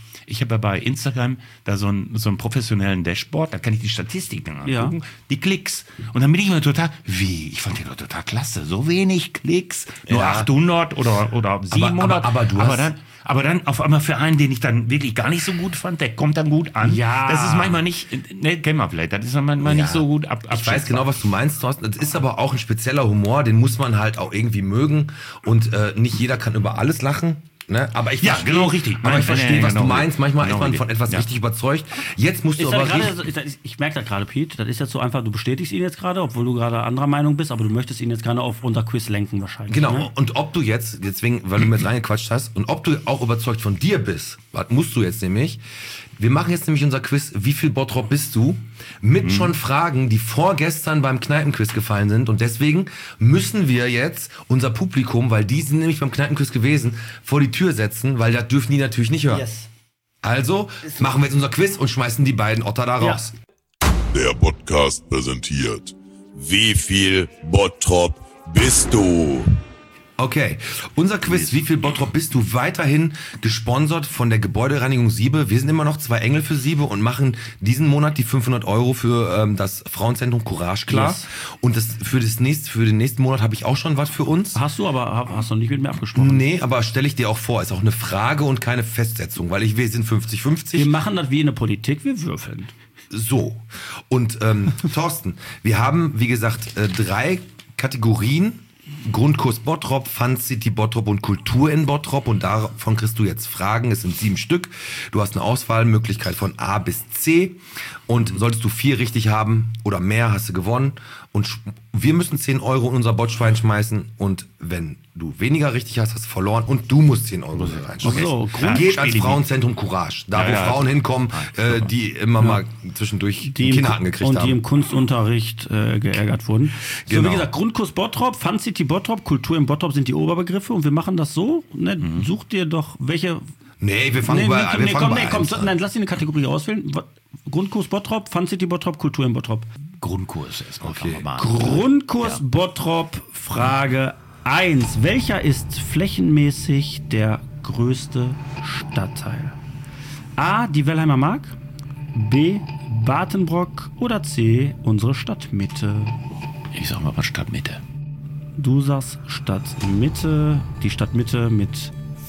ja bei Instagram da so einen professionellen Dashboard, da kann ich die Statistiken angucken, Ja. die Klicks. Und dann bin ich immer total, ich fand den doch total klasse, so wenig Klicks, nur Ja. 800 oder 700. Aber dann auf einmal für einen, den ich dann wirklich gar nicht so gut fand, der kommt dann gut an. Ja. Das ist manchmal nicht, ne, kennen wir vielleicht, das ist manchmal nicht so gut Ich weiß genau, was du meinst, Thorsten. Das ist aber auch ein spezieller Humor, den muss man halt auch irgendwie mögen. Und nicht jeder kann über alles lachen. Ne? Aber ich Ja, verstehe, genau richtig. Aber ich verstehe, was genau du meinst. Manchmal genau ist man richtig. von etwas Ja. richtig überzeugt. Jetzt musst du Ist aber das richtig... gerade, ich merke das gerade, Pete, das ist jetzt so einfach, du bestätigst ihn jetzt gerade, obwohl du gerade anderer Meinung bist, aber du möchtest ihn jetzt gerade auf unser Quiz lenken wahrscheinlich. Genau, Ne? und ob du jetzt, deswegen, weil du mir jetzt reingequatscht hast, und ob du auch überzeugt von dir bist, was musst du jetzt nämlich, wir machen jetzt nämlich unser Quiz, wie viel Bottrop bist du, mit schon Fragen, die vorgestern beim Kneipenquiz gefallen sind, und deswegen müssen wir jetzt unser Publikum, weil die sind nämlich beim Kneipenquiz gewesen, vor die Tür setzen, weil das dürfen die natürlich nicht hören. Yes. Also machen wir jetzt unser Quiz und schmeißen die beiden Otter da raus. Der Podcast präsentiert. Wie viel Bottrop bist du? Okay, unser Quiz, wie viel Bottrop bist du, weiterhin gesponsert von der Gebäudereinigung Siebe. Wir sind immer noch 2 Engel für Siebe und machen diesen Monat die 500 € für das Frauenzentrum Courage klar. Yes. Und für den nächsten Monat habe ich auch schon was für uns. Hast du, aber hast du nicht mit mir abgesprochen. Nee, aber stelle ich dir auch vor, ist auch eine Frage und keine Festsetzung, weil wir sind 50-50. Wir machen das wie in der Politik, wir würfeln. So, und Thorsten, wir haben, wie gesagt, 3 Kategorien. Grundkurs Bottrop, Fun City Bottrop und Kultur in Bottrop, und davon kriegst du jetzt Fragen. Es sind 7 Stück. Du hast eine Auswahlmöglichkeit von A bis C, und solltest du 4 richtig haben oder mehr, hast du gewonnen, und wir müssen 10 Euro in unser Botschwein schmeißen und wenn du weniger richtig hast, hast du verloren und du musst 10 Euro reinschmeißen. So, Geht ans Frauenzentrum Courage, da wo Frauen hinkommen, die immer mal zwischendurch Kinderhaken gekriegt haben. Und die im Kunstunterricht geärgert wurden. So, Genau. wie gesagt, Grundkurs Bottrop, Fun City Bottrop, Kultur im Bottrop sind die Oberbegriffe und wir machen das so. Ne? Such dir doch welche... Nee, wir fangen bei komm, nein, lass dir eine Kategorie auswählen. Grundkurs Bottrop, Fun City Bottrop, Kultur im Bottrop. Grundkurs erstmal. Okay. Grundkurs Bottrop, Frage 1. Welcher ist flächenmäßig der größte Stadtteil? A. Die Wellheimer Mark, B. Batenbrock oder C. Unsere Stadtmitte? Ich sag mal Stadtmitte. Du sagst Stadtmitte, die Stadtmitte mit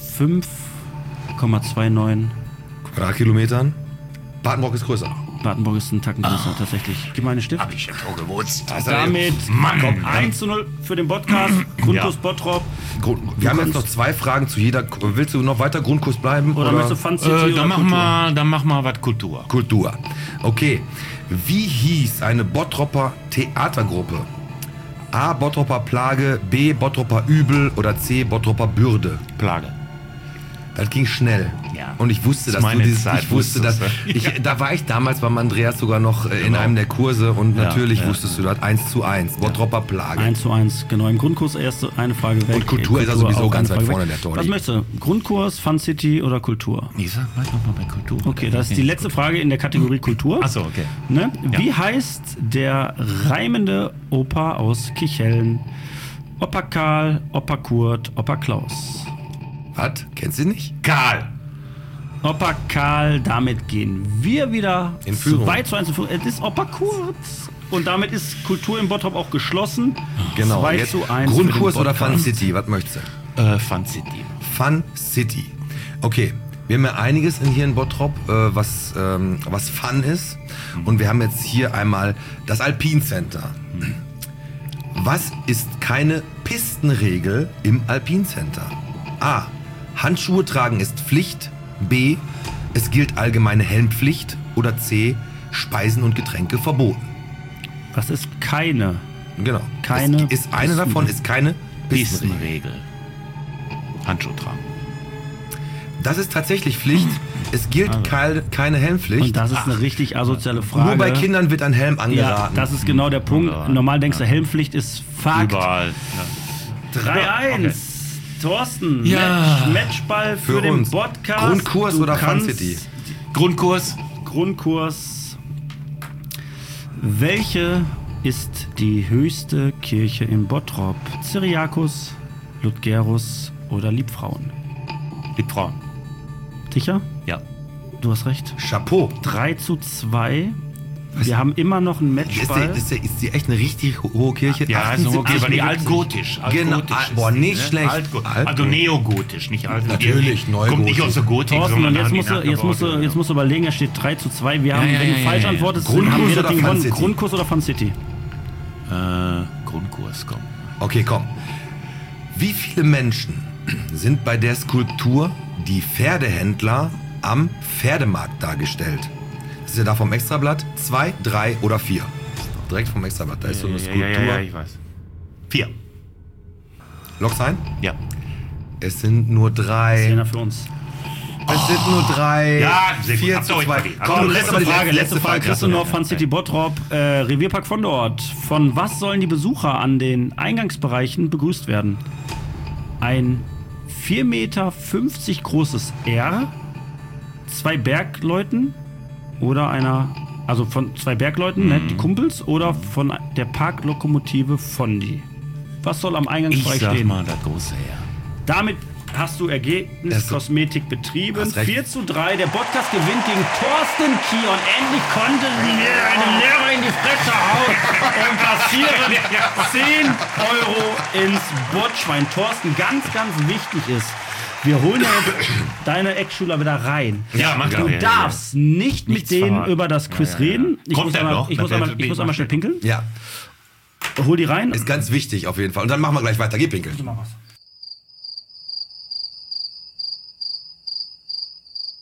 5,29 Quadratkilometern. Badenbrock ist größer. Badenbrock ist ein Tacken größer, tatsächlich. Gib mal einen Stift. Hab ich ja schon gewusst. Damit Mann. 1:0 für den Podcast. Grundkurs Bottrop. Wir haben jetzt noch 2 Fragen zu jeder. Willst du noch weiter Grundkurs bleiben? Oder möchtest du Fun City oder Dann mach mal was Kultur. Kultur. Okay. Wie hieß eine Bottropper Theatergruppe? A. Bottropper Plage, B. Bottropper Übel oder C. Bottropper Bürde? Plage. Das ging schnell. Ja. Und ich wusste, dass meine du dieses, Zeit, ich wusste, dass da war ich damals beim Andreas sogar noch in einem der Kurse und natürlich wusstest du das 1:1. Bottropper Plage. 1:1, genau. Im Grundkurs eine Frage weg. Und Kultur ist ja sowieso auch ganz eine weit Frage vorne weg. der Torli. Was möchtest du? Grundkurs, Fun City oder Kultur? Ich sag mal nochmal bei Kultur. Okay, das ist die letzte Frage in der Kategorie Kultur. Achso, okay. Ne? Wie heißt der reimende Opa aus Kichellen? Opa Karl, Opa Kurt, Opa Klaus. Was? Kennst du nicht? Karl. Opa Karl, damit gehen wir wieder In Führung. 2:1 in Führung. Es ist Opa Kurt. Und damit ist Kultur im Bottrop auch geschlossen. Genau. 2:1. Grundkurs oder Fun City? Was möchtest du? Fun City. Fun City. Okay. Wir haben ja einiges hier in Bottrop, was Fun ist. Und wir haben jetzt hier einmal das Alpine Center. Was ist keine Pistenregel im Alpine Center? A. Handschuhe tragen ist Pflicht. B. Es gilt allgemeine Helmpflicht. Oder C. Speisen und Getränke verboten. Was ist keine? Genau. Keine Es ist eine davon ist keine Pistenregel. Pistenregel. Handschuhe tragen. Das ist tatsächlich Pflicht. Es gilt keine Helmpflicht. Und das ist eine richtig asoziale Frage. Nur bei Kindern wird ein Helm Ja, angeraten. das ist genau der Punkt. Normal denkst du, Helmpflicht ist Fakt. Überall. 3:1. Thorsten, Ja. Matchball für den uns. Podcast. Grundkurs Du oder Fun kannst- City? Grundkurs. Grundkurs. Welche ist die höchste Kirche in Bottrop? Cyriakus, Ludgerus oder Liebfrauen? Liebfrauen. Sicher? Ja. Du hast recht. Chapeau. 3:2. Wir haben immer noch einen Matchball. Ist die echt eine richtig hohe Kirche? Ja, also 78 okay, aber die Meter. altgotisch. Genau. Altgotisch Boah, ist die, nicht schlecht. Also neogotisch, nicht alt. Natürlich, neugotisch. Kommt nicht aus der Gotik, Thorsten, sondern und jetzt haben die musst du nachgebaut. überlegen, es steht 3:2. Wir haben, ja, wenn du ja, falsch ja. antwortest, Grundkurs haben wir das oder Ding Fun gewonnen. City? Grundkurs oder Fun City? Grundkurs, komm. Okay, komm. Wie viele Menschen sind bei der Skulptur Die Pferdehändler am Pferdemarkt dargestellt? Das ist ja da vom Extrablatt. 2, 3 oder 4. Direkt vom Extrablatt. Da ist so eine Skulptur. Ja, ich weiß. 4. Lock's ein? Ja. Es sind nur 3. Zehner für uns. Es sind nur 3. Ja, sehr gut. 4 Habt zu ihr euch 2. verdient. Komm, Letzte Frage. Christoph, Fun City Bottrop, Revierpark von dort. Von was sollen die Besucher an den Eingangsbereichen begrüßt werden? Ein 4,50 Meter großes R, 2 Bergleuten oder also von 2 Bergleuten, ne, die Kumpels, oder von der Parklokomotive Fondi? Was soll am Ich Eingangsbereich sag stehen? mal das große R. Damit hast du Ergebnis Kosmetik betrieben. Hast recht. 4:3. Der Podcast gewinnt gegen Thorsten Kion. Endlich konnte mir einen Lehrer in die Fresse hauen und kassieren 10 Euro ins Botschwein. Thorsten, ganz wichtig ist, wir holen ja jetzt deine Ex-Schüler wieder rein. Ja, mach Du doch. darfst nicht mit Nichts denen verraten. über das Quiz reden. Ich Kommt muss der einmal- noch? Ich muss einmal schnell pinkeln. Ja, Hol die rein. ist ganz wichtig auf jeden Fall. Und dann machen wir gleich weiter. Geh pinkeln. Mach was.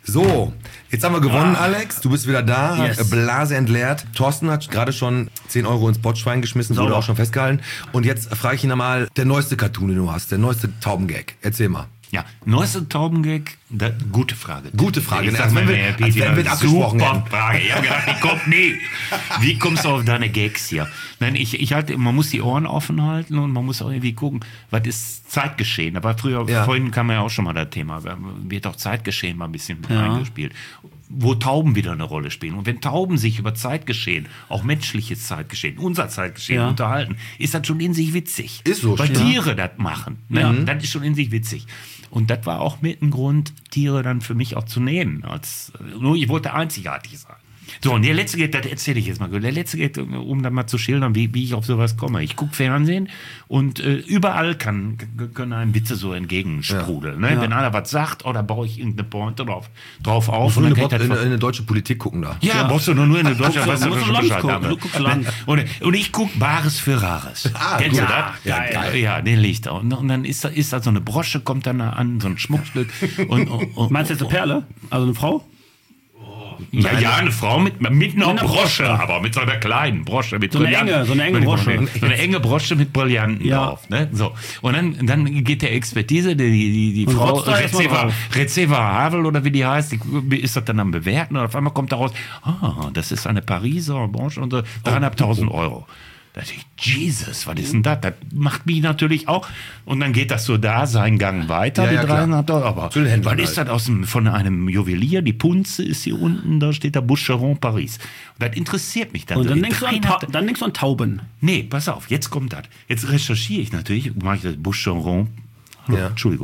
So, jetzt haben wir gewonnen, Alex. Du bist wieder da. Yes. Blase entleert. Thorsten hat gerade schon 10 Euro ins Botschwein geschmissen, wurde auch schon festgehalten. Und jetzt frage ich ihn einmal, der neueste Cartoon, den du hast, der neueste Taubengag. Erzähl mal. Ja, neueste Taubengag, gute Frage. Gute Frage, Ich ne? sag Als mal, wenn wir abgesprochen super hätten. Frage. Ich hab gedacht, die kommt nie. Wie kommst du auf deine Gags hier? Nein, ich halte, man muss die Ohren offen halten und man muss auch irgendwie gucken, was ist Zeitgeschehen. Aber vorhin kam ja auch schon mal das Thema, wird auch Zeitgeschehen mal ein bisschen eingespielt. Wo Tauben wieder eine Rolle spielen. Und wenn Tauben sich über Zeitgeschehen, auch menschliches Zeitgeschehen, unser Zeitgeschehen unterhalten, ist das schon in sich witzig. Ist so. Weil Tiere das machen. Ne? Das ist schon in sich witzig. Und das war auch mit ein Grund, Tiere dann für mich auch zu nehmen. Nur ich wollte einzigartig sein. So, und der letzte geht, das erzähle ich jetzt mal. Der letzte geht, um dann mal zu schildern, wie ich auf sowas komme. Ich gucke Fernsehen und überall können einem Witze so entgegensprudeln. Ne? Wenn einer was sagt, da baue ich irgendeine Pointe drauf auf. Und dann in eine deutsche Politik gucken da. Ja, brauchst du nur in eine deutsche Du guckst Land. Und ich gucke Bares für Rares. Kennst du das? Ja, den liegt da. Und dann ist da so eine Brosche, kommt dann an, so ein Schmuckstück. Meinst du jetzt eine Perle? Also eine Frau? Ja, eine Frau mit einer Brosche, aber mit so einer kleinen Brosche. Mit so eine enge Brosche. So eine enge Brosche mit Brillanten drauf. Ne? So. Und dann geht der Expertise, die Frau Receva Havel oder wie die heißt, die ist das dann am Bewerten und auf einmal kommt daraus, das ist eine Pariser Brosche und 3.500 Euro. Da dachte ich, Jesus, was ist denn das? Das macht mich natürlich auch. Und dann geht das so seinen Gang weiter, die 300 Euro. Aber was ist das von einem Juwelier? Die Punze ist hier unten, da steht da Boucheron Paris. Und das interessiert mich dann. Und dann denkst du an Tauben. Nee, pass auf, jetzt kommt das. Jetzt recherchiere ich natürlich, mache ich das Boucheron. Entschuldigung.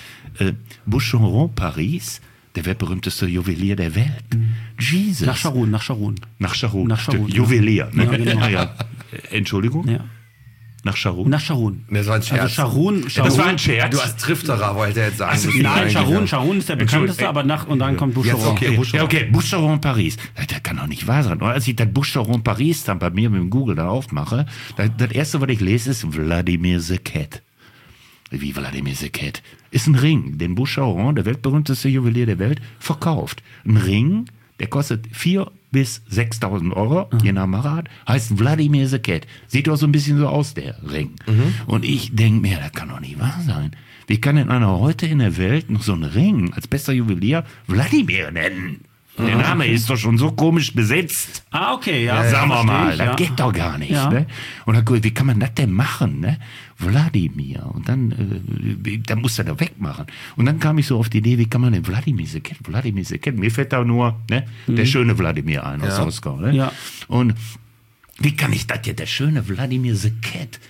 Boucheron Paris, der weltberühmteste Juwelier der Welt. Jesus. Nach Sharon. Juwelier. Ne? Ja, genau. Ja. Entschuldigung? Ja. Nach Sharon? Nach Sharon. Das war ein Scherz. Also Sharon. Das war ein Scherz. Du hast Trifterer, wollte er jetzt sagen. Nein, Sharon ist der bekannteste, aber und dann kommt Boucheron. Okay, Boucheron Paris. Das kann doch nicht wahr sein. Als ich das Boucheron Paris dann bei mir mit dem Google da aufmache, das erste, was ich lese, ist Vladimir Sequet. Wie Vladimir Sequet? Ist ein Ring, den Boucheron, der weltberühmteste Juwelier der Welt, verkauft. Ein Ring, der kostet 4.000 bis 6.000 Euro, je nach Marat, heißt Vladimir Sequet. Sieht doch so ein bisschen so aus, der Ring. Und ich denke mir, das kann doch nicht wahr sein. Wie kann denn einer heute in der Welt noch so einen Ring als bester Juwelier Vladimir nennen? Der Name ist doch schon so komisch besetzt. Okay, ja. Sagen wir mal, das geht doch gar nicht. Ja. Ne? Und dann, wie kann man das denn machen? Ne? Vladimir. Und dann muss er da wegmachen. Und dann kam ich so auf die Idee, wie kann man den Vladimir Sequet? Mir fällt da nur der schöne Vladimir ein aus Moskau. Ne? Ja. Und wie kann ich das jetzt, der schöne Vladimir Sequet?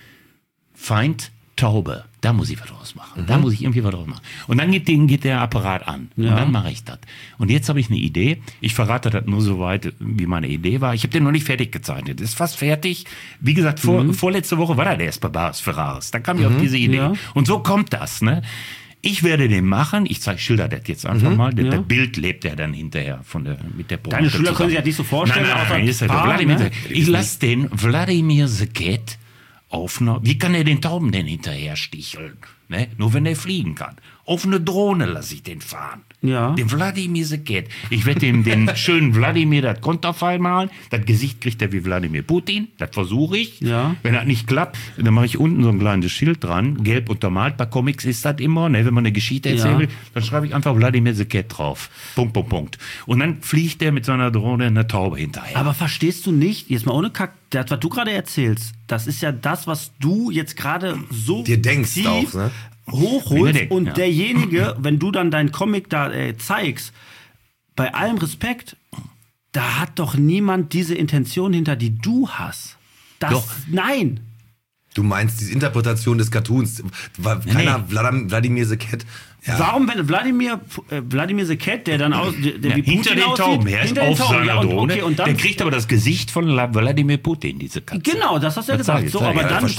Feind Taube. Da muss ich was draus machen. Da muss ich irgendwie was draus machen. Und dann geht der Apparat an. Ja. Und dann mache ich das. Und jetzt habe ich eine Idee. Ich verrate das nur so weit, wie meine Idee war. Ich habe den noch nicht fertig gezeichnet. Ist fast fertig. Wie gesagt, vorletzte Woche war der erst bei Bares Ferraris. Da kam ich auf diese Idee. Ja. Und so kommt das. Ne? Ich werde den machen. Ich schilder das jetzt einfach mal. Das Bild lebt ja dann hinterher mit der Pointe. Deine Schüler können sich ja nicht so vorstellen. Nein, ist halt Vladimir. Ich lasse den Vladimir Sequet wie kann er den Tauben denn hinterher sticheln? Ne? Nur wenn er fliegen kann. Auf eine Drohne lasse ich den fahren. Ja. Den Vladimir Sequet. Ich werde ihm den schönen Vladimir das Konterfei malen. Das Gesicht kriegt er wie Wladimir Putin. Das versuche ich. Ja. Wenn das nicht klappt, dann mache ich unten so ein kleines Schild dran. Gelb untermalt. Bei Comics ist das immer. Ne? Wenn man eine Geschichte erzählen will, dann schreibe ich einfach Wladimir Sequet drauf. Punkt. Und dann fliegt er mit seiner Drohne eine Taube hinterher. Aber verstehst du nicht, jetzt mal ohne Kack, das, was du gerade erzählst, das ist ja das, was du jetzt gerade so dir denkst auch, ne? Hochholst und derjenige, wenn du dann deinen Comic da zeigst, bei allem Respekt, da hat doch niemand diese Intention hinter, die du hast. Nein. Du meinst diese Interpretation des Cartoons. Keiner Wladimir Sequet. Ja. Warum, wenn Wladimir Sequet, der dann der wie hinter Putin den Tauben, aussieht, er ist auf seiner Drohne, und dann, der kriegt aber das Gesicht von Wladimir Putin, diese Katze. Genau, das hast du ja gesagt. So, aber dann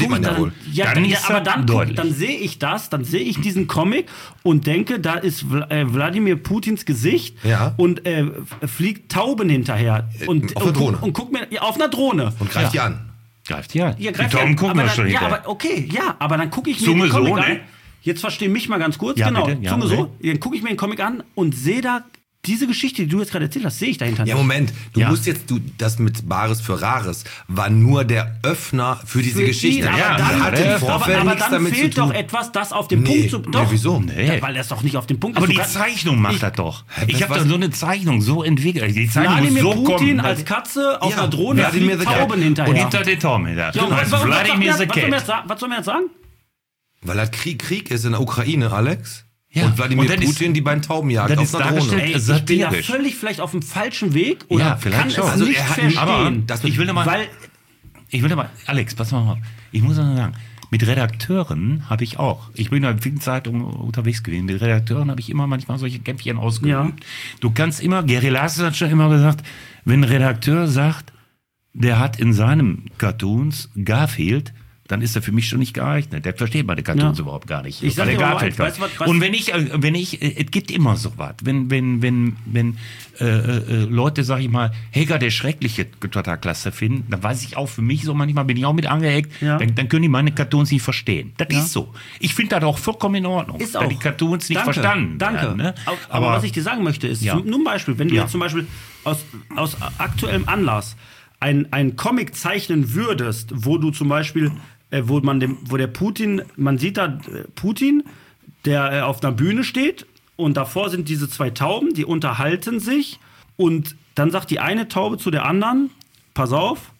sehe ich dann sehe ich diesen Comic und denke, da ist Wladimir Putins Gesicht und fliegt Tauben hinterher. Auf einer Drohne. Und guck mir auf einer Drohne. Und greift die an. Die Tauben gucken das schon hinterher. Aber dann gucke ich mir den Comic an. Jetzt versteh mich mal ganz kurz. Ja, genau. Bitte? Ja, so. Dann gucke ich mir den Comic an und sehe da diese Geschichte, die du jetzt gerade erzählt hast, sehe ich dahinter Ja, nicht. Moment, das mit Bares für Rares war nur der Öffner für diese Geschichte. ihn, aber Ja, dann- die hat im Vorfeld aber nichts dann damit zu fehlt tun. doch etwas, das auf den Punkt zu... Doch, wieso? Ja, weil er es doch nicht auf den Punkt Aber ist. die Du kannst- Zeichnung macht das doch. Ich habe was- doch so eine Zeichnung so entwickelt. Die Zeichnung muss Wladimir so Putin kommen. als Katze auf Ja, einer Drohne Wladimir fliegt the Cat. Tauben hinterher. Und hinter den Tauben hinterher. Ja, und Das ist Vladimir the Cat. was soll man jetzt sagen? Weil halt Krieg ist in der Ukraine, Alex. Ja. Und Wladimir Und dann ist- Putin die beiden Tauben jagt dann auf ist einer Drohne. dargestellt- Ey, ich bin da satirisch. völlig vielleicht auf dem falschen Weg oder Ja, vielleicht kann schon. es Also nicht er hat- verstehen. aber ich will mal- weil Alex, pass mal auf. Ich muss mal sagen, mit Redakteuren habe ich auch. Ich bin in vielen Zeitungen unterwegs gewesen. Mit Redakteuren habe ich immer manchmal solche Kämpfchen ausgeübt. Ja. Du kannst immer, Gary Larson hat schon immer gesagt, wenn ein Redakteur sagt, der hat in seinem Cartoons Garfield, dann ist er für mich schon nicht geeignet. Der versteht meine Cartoons Ja. überhaupt gar nicht. Ich sag Weil dir der aber Garfield eins, kann. weißt du, was- Und wenn ich, es gibt immer so was. Wenn Leute, sag ich mal, Helga der Schreckliche total klasse finden, dann weiß ich auch, für mich so manchmal bin ich auch mit angeeckt, Ja. dann können die meine Cartoons nicht verstehen. Das ist so. Ich finde das auch vollkommen in Ordnung, ist da auch. die Cartoons nicht Danke, verstanden Danke. werden. Ne? Aber was ich dir sagen möchte, ist, Ja. nur ein Beispiel, wenn du Ja. jetzt zum Beispiel aus aktuellem Anlass ein Comic zeichnen würdest, wo du zum Beispiel, wo der Putin, man sieht da Putin, der auf einer Bühne steht und davor sind diese zwei Tauben, die unterhalten sich und dann sagt die eine Taube zu der anderen, pass auf,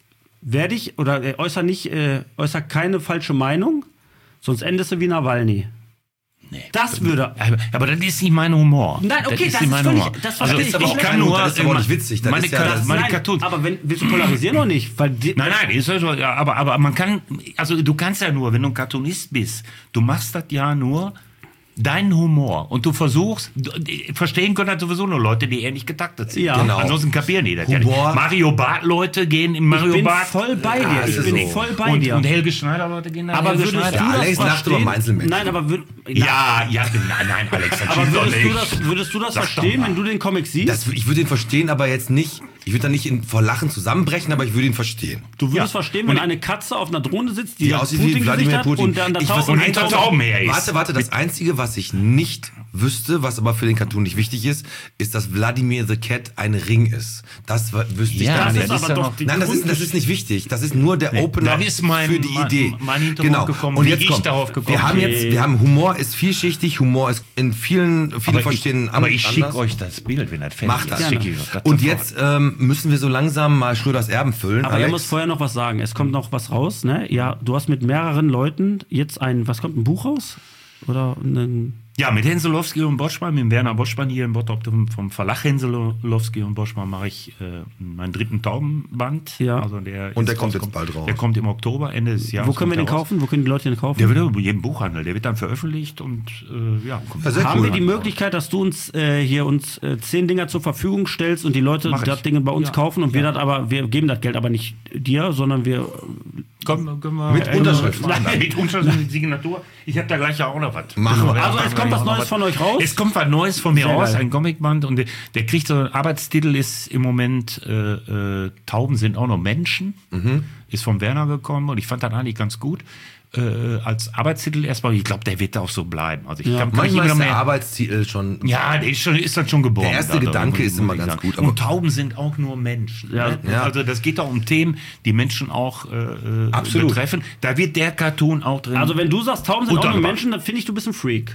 äußer keine falsche Meinung, sonst endest du wie Nawalny. Nee. Das würde... Aber das ist nicht mein Humor. Nein, okay, nicht das ist mein völlig- Humor. das also verstehe ich. ich Ich kann lächle. nur... Das ist aber auch nicht witzig. Das Meine, ist ja- meine Nein, Cartoons... aber willst du polarisieren oder nicht? Weil Nein, ist ja so, ja, aber man kann, also du kannst ja nur, wenn du ein Cartoonist bist, du machst das ja nur deinen Humor und du versuchst, verstehen können das sowieso nur Leute, die ähnlich getaktet sind. Ja. Genau. Ansonsten kapieren die das ja Humor. nicht. Mario Barth-Leute gehen in Mario ich bin Barth. voll bei dir. Ja, Ich ist bin so. voll bei dir. Und Helge Schneider-Leute gehen nach aber Helge würdest du Schneider. Ja, Alex das lacht verstehen? über Einzelmenschen. Nein, aber Ja, nein, Alex, das aber stimmt doch würdest du das Sag doch verstehen, mal. wenn du den Comic siehst? Ich würde ihn verstehen, aber jetzt nicht. Ich würde da nicht vor Lachen zusammenbrechen, aber ich würde ihn verstehen. Du würdest Ja. verstehen, wenn eine Katze auf einer Drohne sitzt, die Die das aussieht wie Wladimir hat Putin. und dann das Ich weiß Tauben nicht, hinter Tauben her ist. Warte, das Einzige, was ich nicht wüsste, was aber für den Cartoon nicht wichtig ist, ist, dass Wladimir the Cat ein Ring ist. Das wüsste ich Ja, gar das nicht. ist aber doch die Nein, das ist nicht wichtig. Das ist nur der Opener dann ist mein- für die mein- Idee. mein Hintergrund gekommen, Und wie jetzt ich kommt, darauf gekommen wir haben Humor ist vielschichtig, Humor ist in vielen verschiedenen aber ich schicke anders. euch das Bild, wenn das fertig Macht ist. das. Schicke ich euch das Und sofort. jetzt müssen wir so langsam mal Schröders Erben füllen. Aber er Alex. muss vorher noch was sagen. Es kommt noch was raus, ne? Ja, du hast mit mehreren Leuten jetzt ein Buch raus? Oder ein... Ja, mit Henselowski und Boschmann, mit Werner Boschmann hier in Bottrop vom Verlag Henselowski und Boschmann mache ich meinen dritten Taubenband. Ja. Also der Und der kommt jetzt bald raus. Der kommt im Oktober, Ende des Jahres. Wo können wir den kommt der raus. kaufen? Wo können die Leute den kaufen? Der wird über jeden Buchhandel, der wird dann veröffentlicht und kommt Ja, sehr Haben cool. wir die Möglichkeit, dass du uns hier 10 Dinger zur Verfügung stellst und die Leute Mach ich. das Ding bei uns Ja. kaufen und wir geben das Geld aber nicht dir, sondern wir... Können wir Mit Unterschrift. Nein, mit Unterschrift, mit Signatur. Ich habe da gleich ja auch noch was. Machen wir. Also es kommt was Neues von euch raus? Es kommt was Neues von mir Sehr raus, geil. ein Comicband. Und der kriegt so einen Arbeitstitel, ist im Moment Tauben sind auch noch Menschen. Ist von Werner gekommen und ich fand das eigentlich ganz gut. Als Arbeitstitel erstmal, ich glaube, der wird auch so bleiben. Also ich glaub, Manchmal immer ist der mehr- Arbeitstitel schon. ja, der ist dann schon geboren. Der erste Also, Gedanke muss ist immer ich ganz sagen. gut, aber- Und Tauben sind auch nur Menschen. Ja. Ne? Ja. Also das geht auch um Themen, die Menschen auch Absolut. betreffen. Da wird der Cartoon auch drin. Also wenn du sagst, Tauben sind auch nur Untergebracht. Menschen, dann finde ich, du bist ein Freak.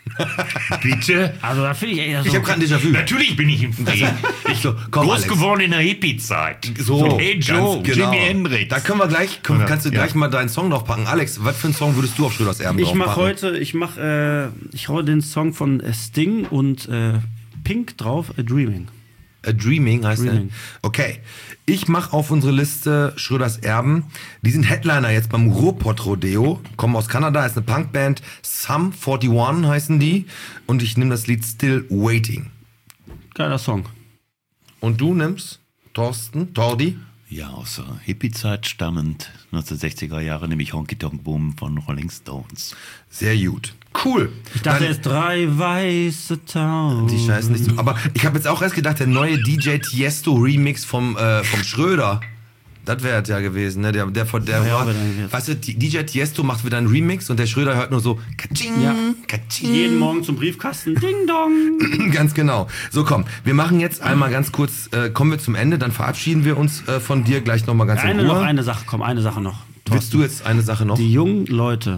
bitte. Also da finde ich... Ich habe gerade ein Déjà-vu. Natürlich bin ich ein Freak. Ich So, komm, groß Alex. geworden in der Hippie-Zeit. So, Hey Joe, ganz genau. Jimi Hendrix. Da können wir gleich, kannst du Ja. gleich mal deinen Song draufpacken. Alex, was für einen Song würdest du auf Schröders Erben Ich mache draufpacken? heute, ich hau den Song von Sting und Pink drauf, A Dreaming. A Dreaming heißt Dreaming. der. Okay. Ich mache auf unsere Liste Schröders Erben. Die sind Headliner jetzt beim Ruhrpott Rodeo. Kommen aus Kanada, ist eine Punkband. Sum 41 heißen die. Und ich nehme das Lied Still Waiting. Geiler Song. Und du nimmst Tordi? Ja, aus der Hippie-Zeit stammend, 1960er Jahre, nämlich Honky Tonk Boom von Rolling Stones. Sehr gut. Cool. Ich dachte Dann- jetzt 3 weiße Tauben. Die Scheiße nicht so. Aber ich habe jetzt auch erst gedacht, der neue DJ Tiesto Remix vom Schröder. Das wäre es ja gewesen, ne? Der war, weißt du, DJ Tiesto macht wieder einen Remix und der Schröder hört nur so Katsching, Katsching. Jeden Morgen zum Briefkasten, Ding Dong. Ganz genau. So, komm, wir machen jetzt einmal ganz kurz, kommen wir zum Ende, dann verabschieden wir uns von dir gleich nochmal ganz in Ruhe. Eine Sache noch. Willst du jetzt eine Sache noch? Die jungen Leute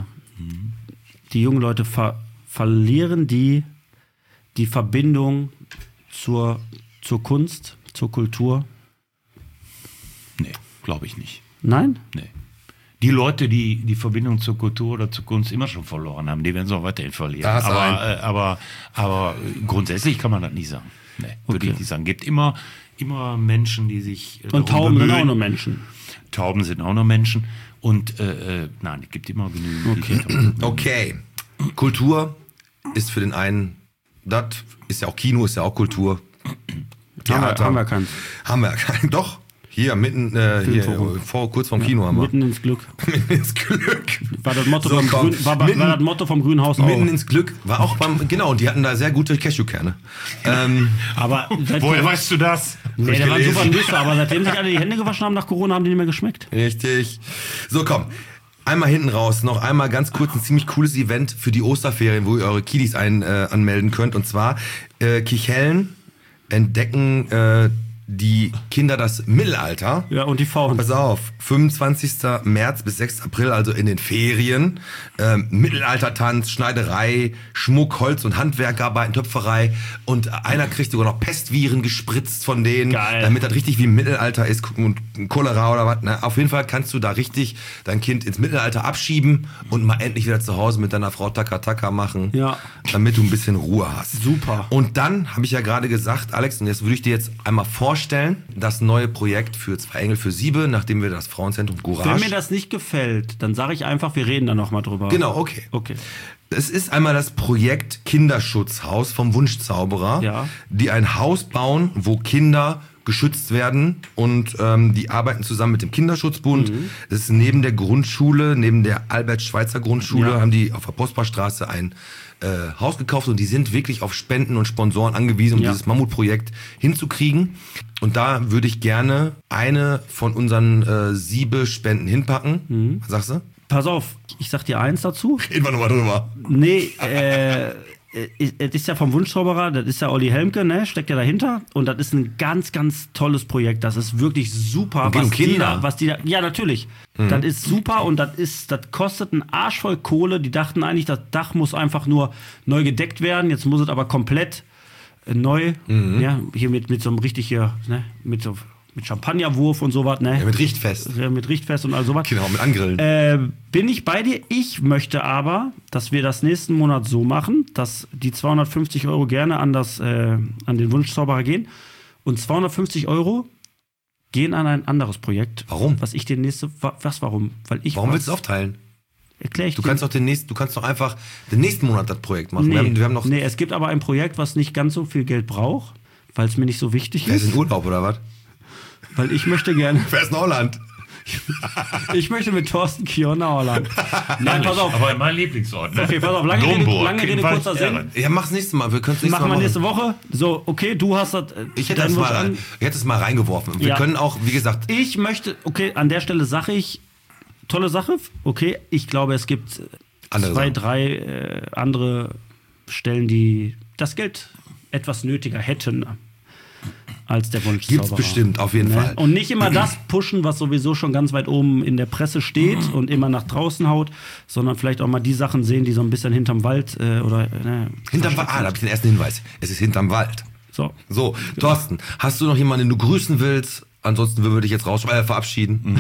verlieren die Verbindung zur Kunst, zur Kultur. Nee, glaube ich nicht. Nein? Nee. Die Leute, die die Verbindung zur Kultur oder zur Kunst immer schon verloren haben, die werden es auch weiterhin verlieren. Aber grundsätzlich kann man das nicht sagen. Nee, würde ich nicht sagen. Gibt immer Menschen, die sich und Tauben sind auch nur Menschen. Tauben sind auch nur Menschen. Und nein, es gibt immer genügend. Okay. Kultur ist für den einen, das ist ja auch Kino, ist ja auch Kultur. Haben wir keins. Haben wir keinen. Doch. Hier, mitten, kurz vorm Kino haben wir. Mitten ins Glück. Mitten ins Glück. War das Motto, war das Motto vom Grünen Haus auch. Mitten ins Glück war auch genau, und die hatten da sehr gute Cashewkerne. Aber woher weißt du das? Nee, der war super Nüsse, aber seitdem sich alle die Hände gewaschen haben nach Corona, haben die nicht mehr geschmeckt. Richtig. So, komm. Einmal hinten raus, noch einmal ganz kurz ein ziemlich cooles Event für die Osterferien, wo ihr eure Kiddies anmelden könnt. Und zwar Kirchhellen entdecken die Kinder das Mittelalter. Ja, und die Frauen. Pass auf, 25. März bis 6. April, also in den Ferien. Mittelaltertanz, Schneiderei, Schmuck, Holz- und Handwerkarbeiten, Töpferei. Und einer kriegt sogar noch Pestviren gespritzt von denen. Geil. Damit das richtig wie im Mittelalter ist. Und Cholera oder was. Ne? Auf jeden Fall kannst du da richtig dein Kind ins Mittelalter abschieben und mal endlich wieder zu Hause mit deiner Frau Taka-Taka machen. Ja. Damit du ein bisschen Ruhe hast. Super. Und dann habe ich ja gerade gesagt, Alex, und jetzt würde ich dir jetzt einmal vorstellen, das neue Projekt für Zwei Engel für Siebe, nachdem wir das Frauenzentrum Courage... Wenn mir das nicht gefällt, dann sage ich einfach, wir reden da nochmal drüber. Genau, okay. Es ist einmal das Projekt Kinderschutzhaus vom Wunschzauberer, die ein Haus bauen, wo Kinder geschützt werden und die arbeiten zusammen mit dem Kinderschutzbund. Das ist neben der Grundschule, neben der Albert-Schweitzer-Grundschule, haben die auf der Postbarstraße ein Haus gekauft und die sind wirklich auf Spenden und Sponsoren angewiesen, um dieses Mammutprojekt hinzukriegen. Und da würde ich gerne eine von unseren Siebe-Spenden hinpacken. Was sagst du? Pass auf, ich sag dir eins dazu. Reden wir nochmal drüber. Nee, es ist ja vom Wunschzauberer, das ist ja Olli Helmke, ne, steckt ja dahinter. Und das ist ein ganz, ganz tolles Projekt. Das ist wirklich super. Was die da, ja, natürlich. Das ist super und das kostet einen Arsch voll Kohle. Die dachten eigentlich, das Dach muss einfach nur neu gedeckt werden. Jetzt muss es aber komplett neu, ja, hier mit so einem richtig hier, ne, mit Champagnerwurf und sowas, ne? Ja, mit Richtfest. Ja, mit Richtfest und all sowas. Genau, mit Angrillen. Bin ich bei dir? Ich möchte aber, dass wir das nächsten Monat so machen, dass die 250 € gerne an den Wunschzauberer gehen und 250 € gehen an ein anderes Projekt. Warum? Was ich warum? Warum willst du aufteilen? Erklär ich du kannst doch einfach den nächsten Monat das Projekt machen. Wir haben noch es gibt aber ein Projekt, was nicht ganz so viel Geld braucht, weil es mir nicht so wichtig ist. Wer ist in Urlaub oder was? Weil ich möchte gerne... Wer ist in Holland? Ich möchte mit Thorsten Kion nach Holland. Nein, pass auf. Aber mein Lieblingsort, ne? Okay, pass auf. Lange Rede, kurzer Sinn. Ja, mach's nächstes Mal. Wir können es machen wir nächste Woche. So, okay, du hast das... Ich hätte es mal reingeworfen. Wir können auch, wie gesagt... Ich möchte... Okay, an der Stelle sage ich... Tolle Sache. Okay, ich glaube, es gibt drei andere Stellen, die das Geld etwas nötiger hätten als der Wunschzauberer. Gibt's bestimmt, auf jeden Fall. Und nicht immer das pushen, was sowieso schon ganz weit oben in der Presse steht und immer nach draußen haut, sondern vielleicht auch mal die Sachen sehen, die so ein bisschen hinterm Wald hinterm Wald, da habe ich den ersten Hinweis. Es ist hinterm Wald. So, Thorsten, hast du noch jemanden, den du grüßen willst? Ansonsten würde ich jetzt verabschieden.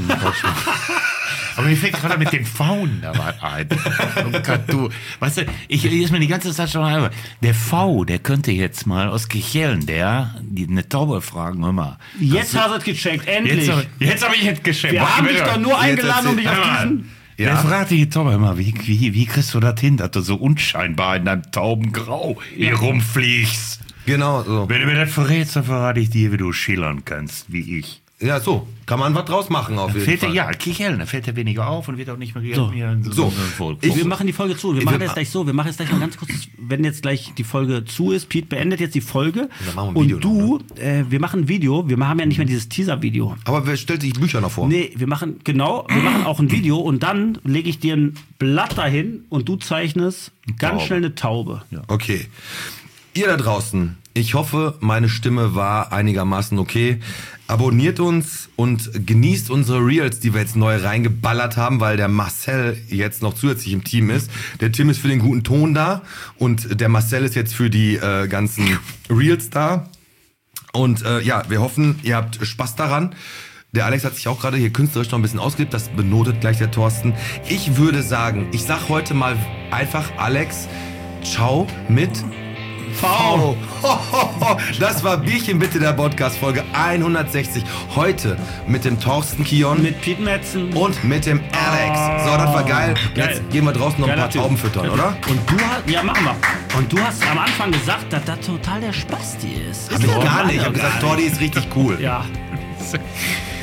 Aber mir fängt gerade mit den Pfauen da was ein. Oh Gott, du. Weißt du, ich ist mir die ganze Zeit schon einmal. Der V, der könnte jetzt mal aus Kirchhellen, eine Taube fragen, hör mal. Jetzt hast du es gecheckt, endlich. Jetzt habe ich es gecheckt. Wir haben dich doch nur eingeladen, um dich auf diesen... Ja. Der fragt die Taube immer, wie kriegst du das hin, dass du so unscheinbar in deinem Taubengrau hier rumfliegst? Genau so. Wenn du mir das verrätst, dann verrate ich dir, wie du schillern kannst, wie ich. Ja, so. Kann man was draus machen auf jeden Fall. Ja, Kichel, da fällt er weniger auf und wird auch nicht mehr wir machen die Folge zu. Wir machen jetzt gleich so. Wir machen jetzt gleich mal ganz kurz, wenn jetzt gleich die Folge zu ist. Pete beendet jetzt die Folge. Dann machen wir ein Video und du, wir machen ein Video. Wir haben ja nicht mehr dieses Teaser-Video. Aber wer stellt sich Bücher noch vor? Nee, wir machen auch ein Video und dann lege ich dir ein Blatt dahin und du zeichnest ganz schnell eine Taube. Ja. Okay. Ihr da draußen, ich hoffe, meine Stimme war einigermaßen okay. Abonniert uns und genießt unsere Reels, die wir jetzt neu reingeballert haben, weil der Marcel jetzt noch zusätzlich im Team ist. Der Tim ist für den guten Ton da und der Marcel ist jetzt für die ganzen Reels da. Und wir hoffen, ihr habt Spaß daran. Der Alex hat sich auch gerade hier künstlerisch noch ein bisschen ausgelebt, das benotet gleich der Thorsten. Ich würde sagen, ich sag heute mal einfach Alex, ciao mit V. Das war Bierchen bitte, der Podcast Folge 160. Heute mit dem Thorsten Kion, mit Pete Metzen und mit dem Alex. So, das war geil. Jetzt gehen wir draußen noch ein paar Tauben füttern, oder? Und du hast, ja, machen wir. Und du hast am Anfang gesagt, dass das total der Spasti ist. Hab ich gar nicht. Ich hab gesagt, Tordi ist richtig cool. Ja.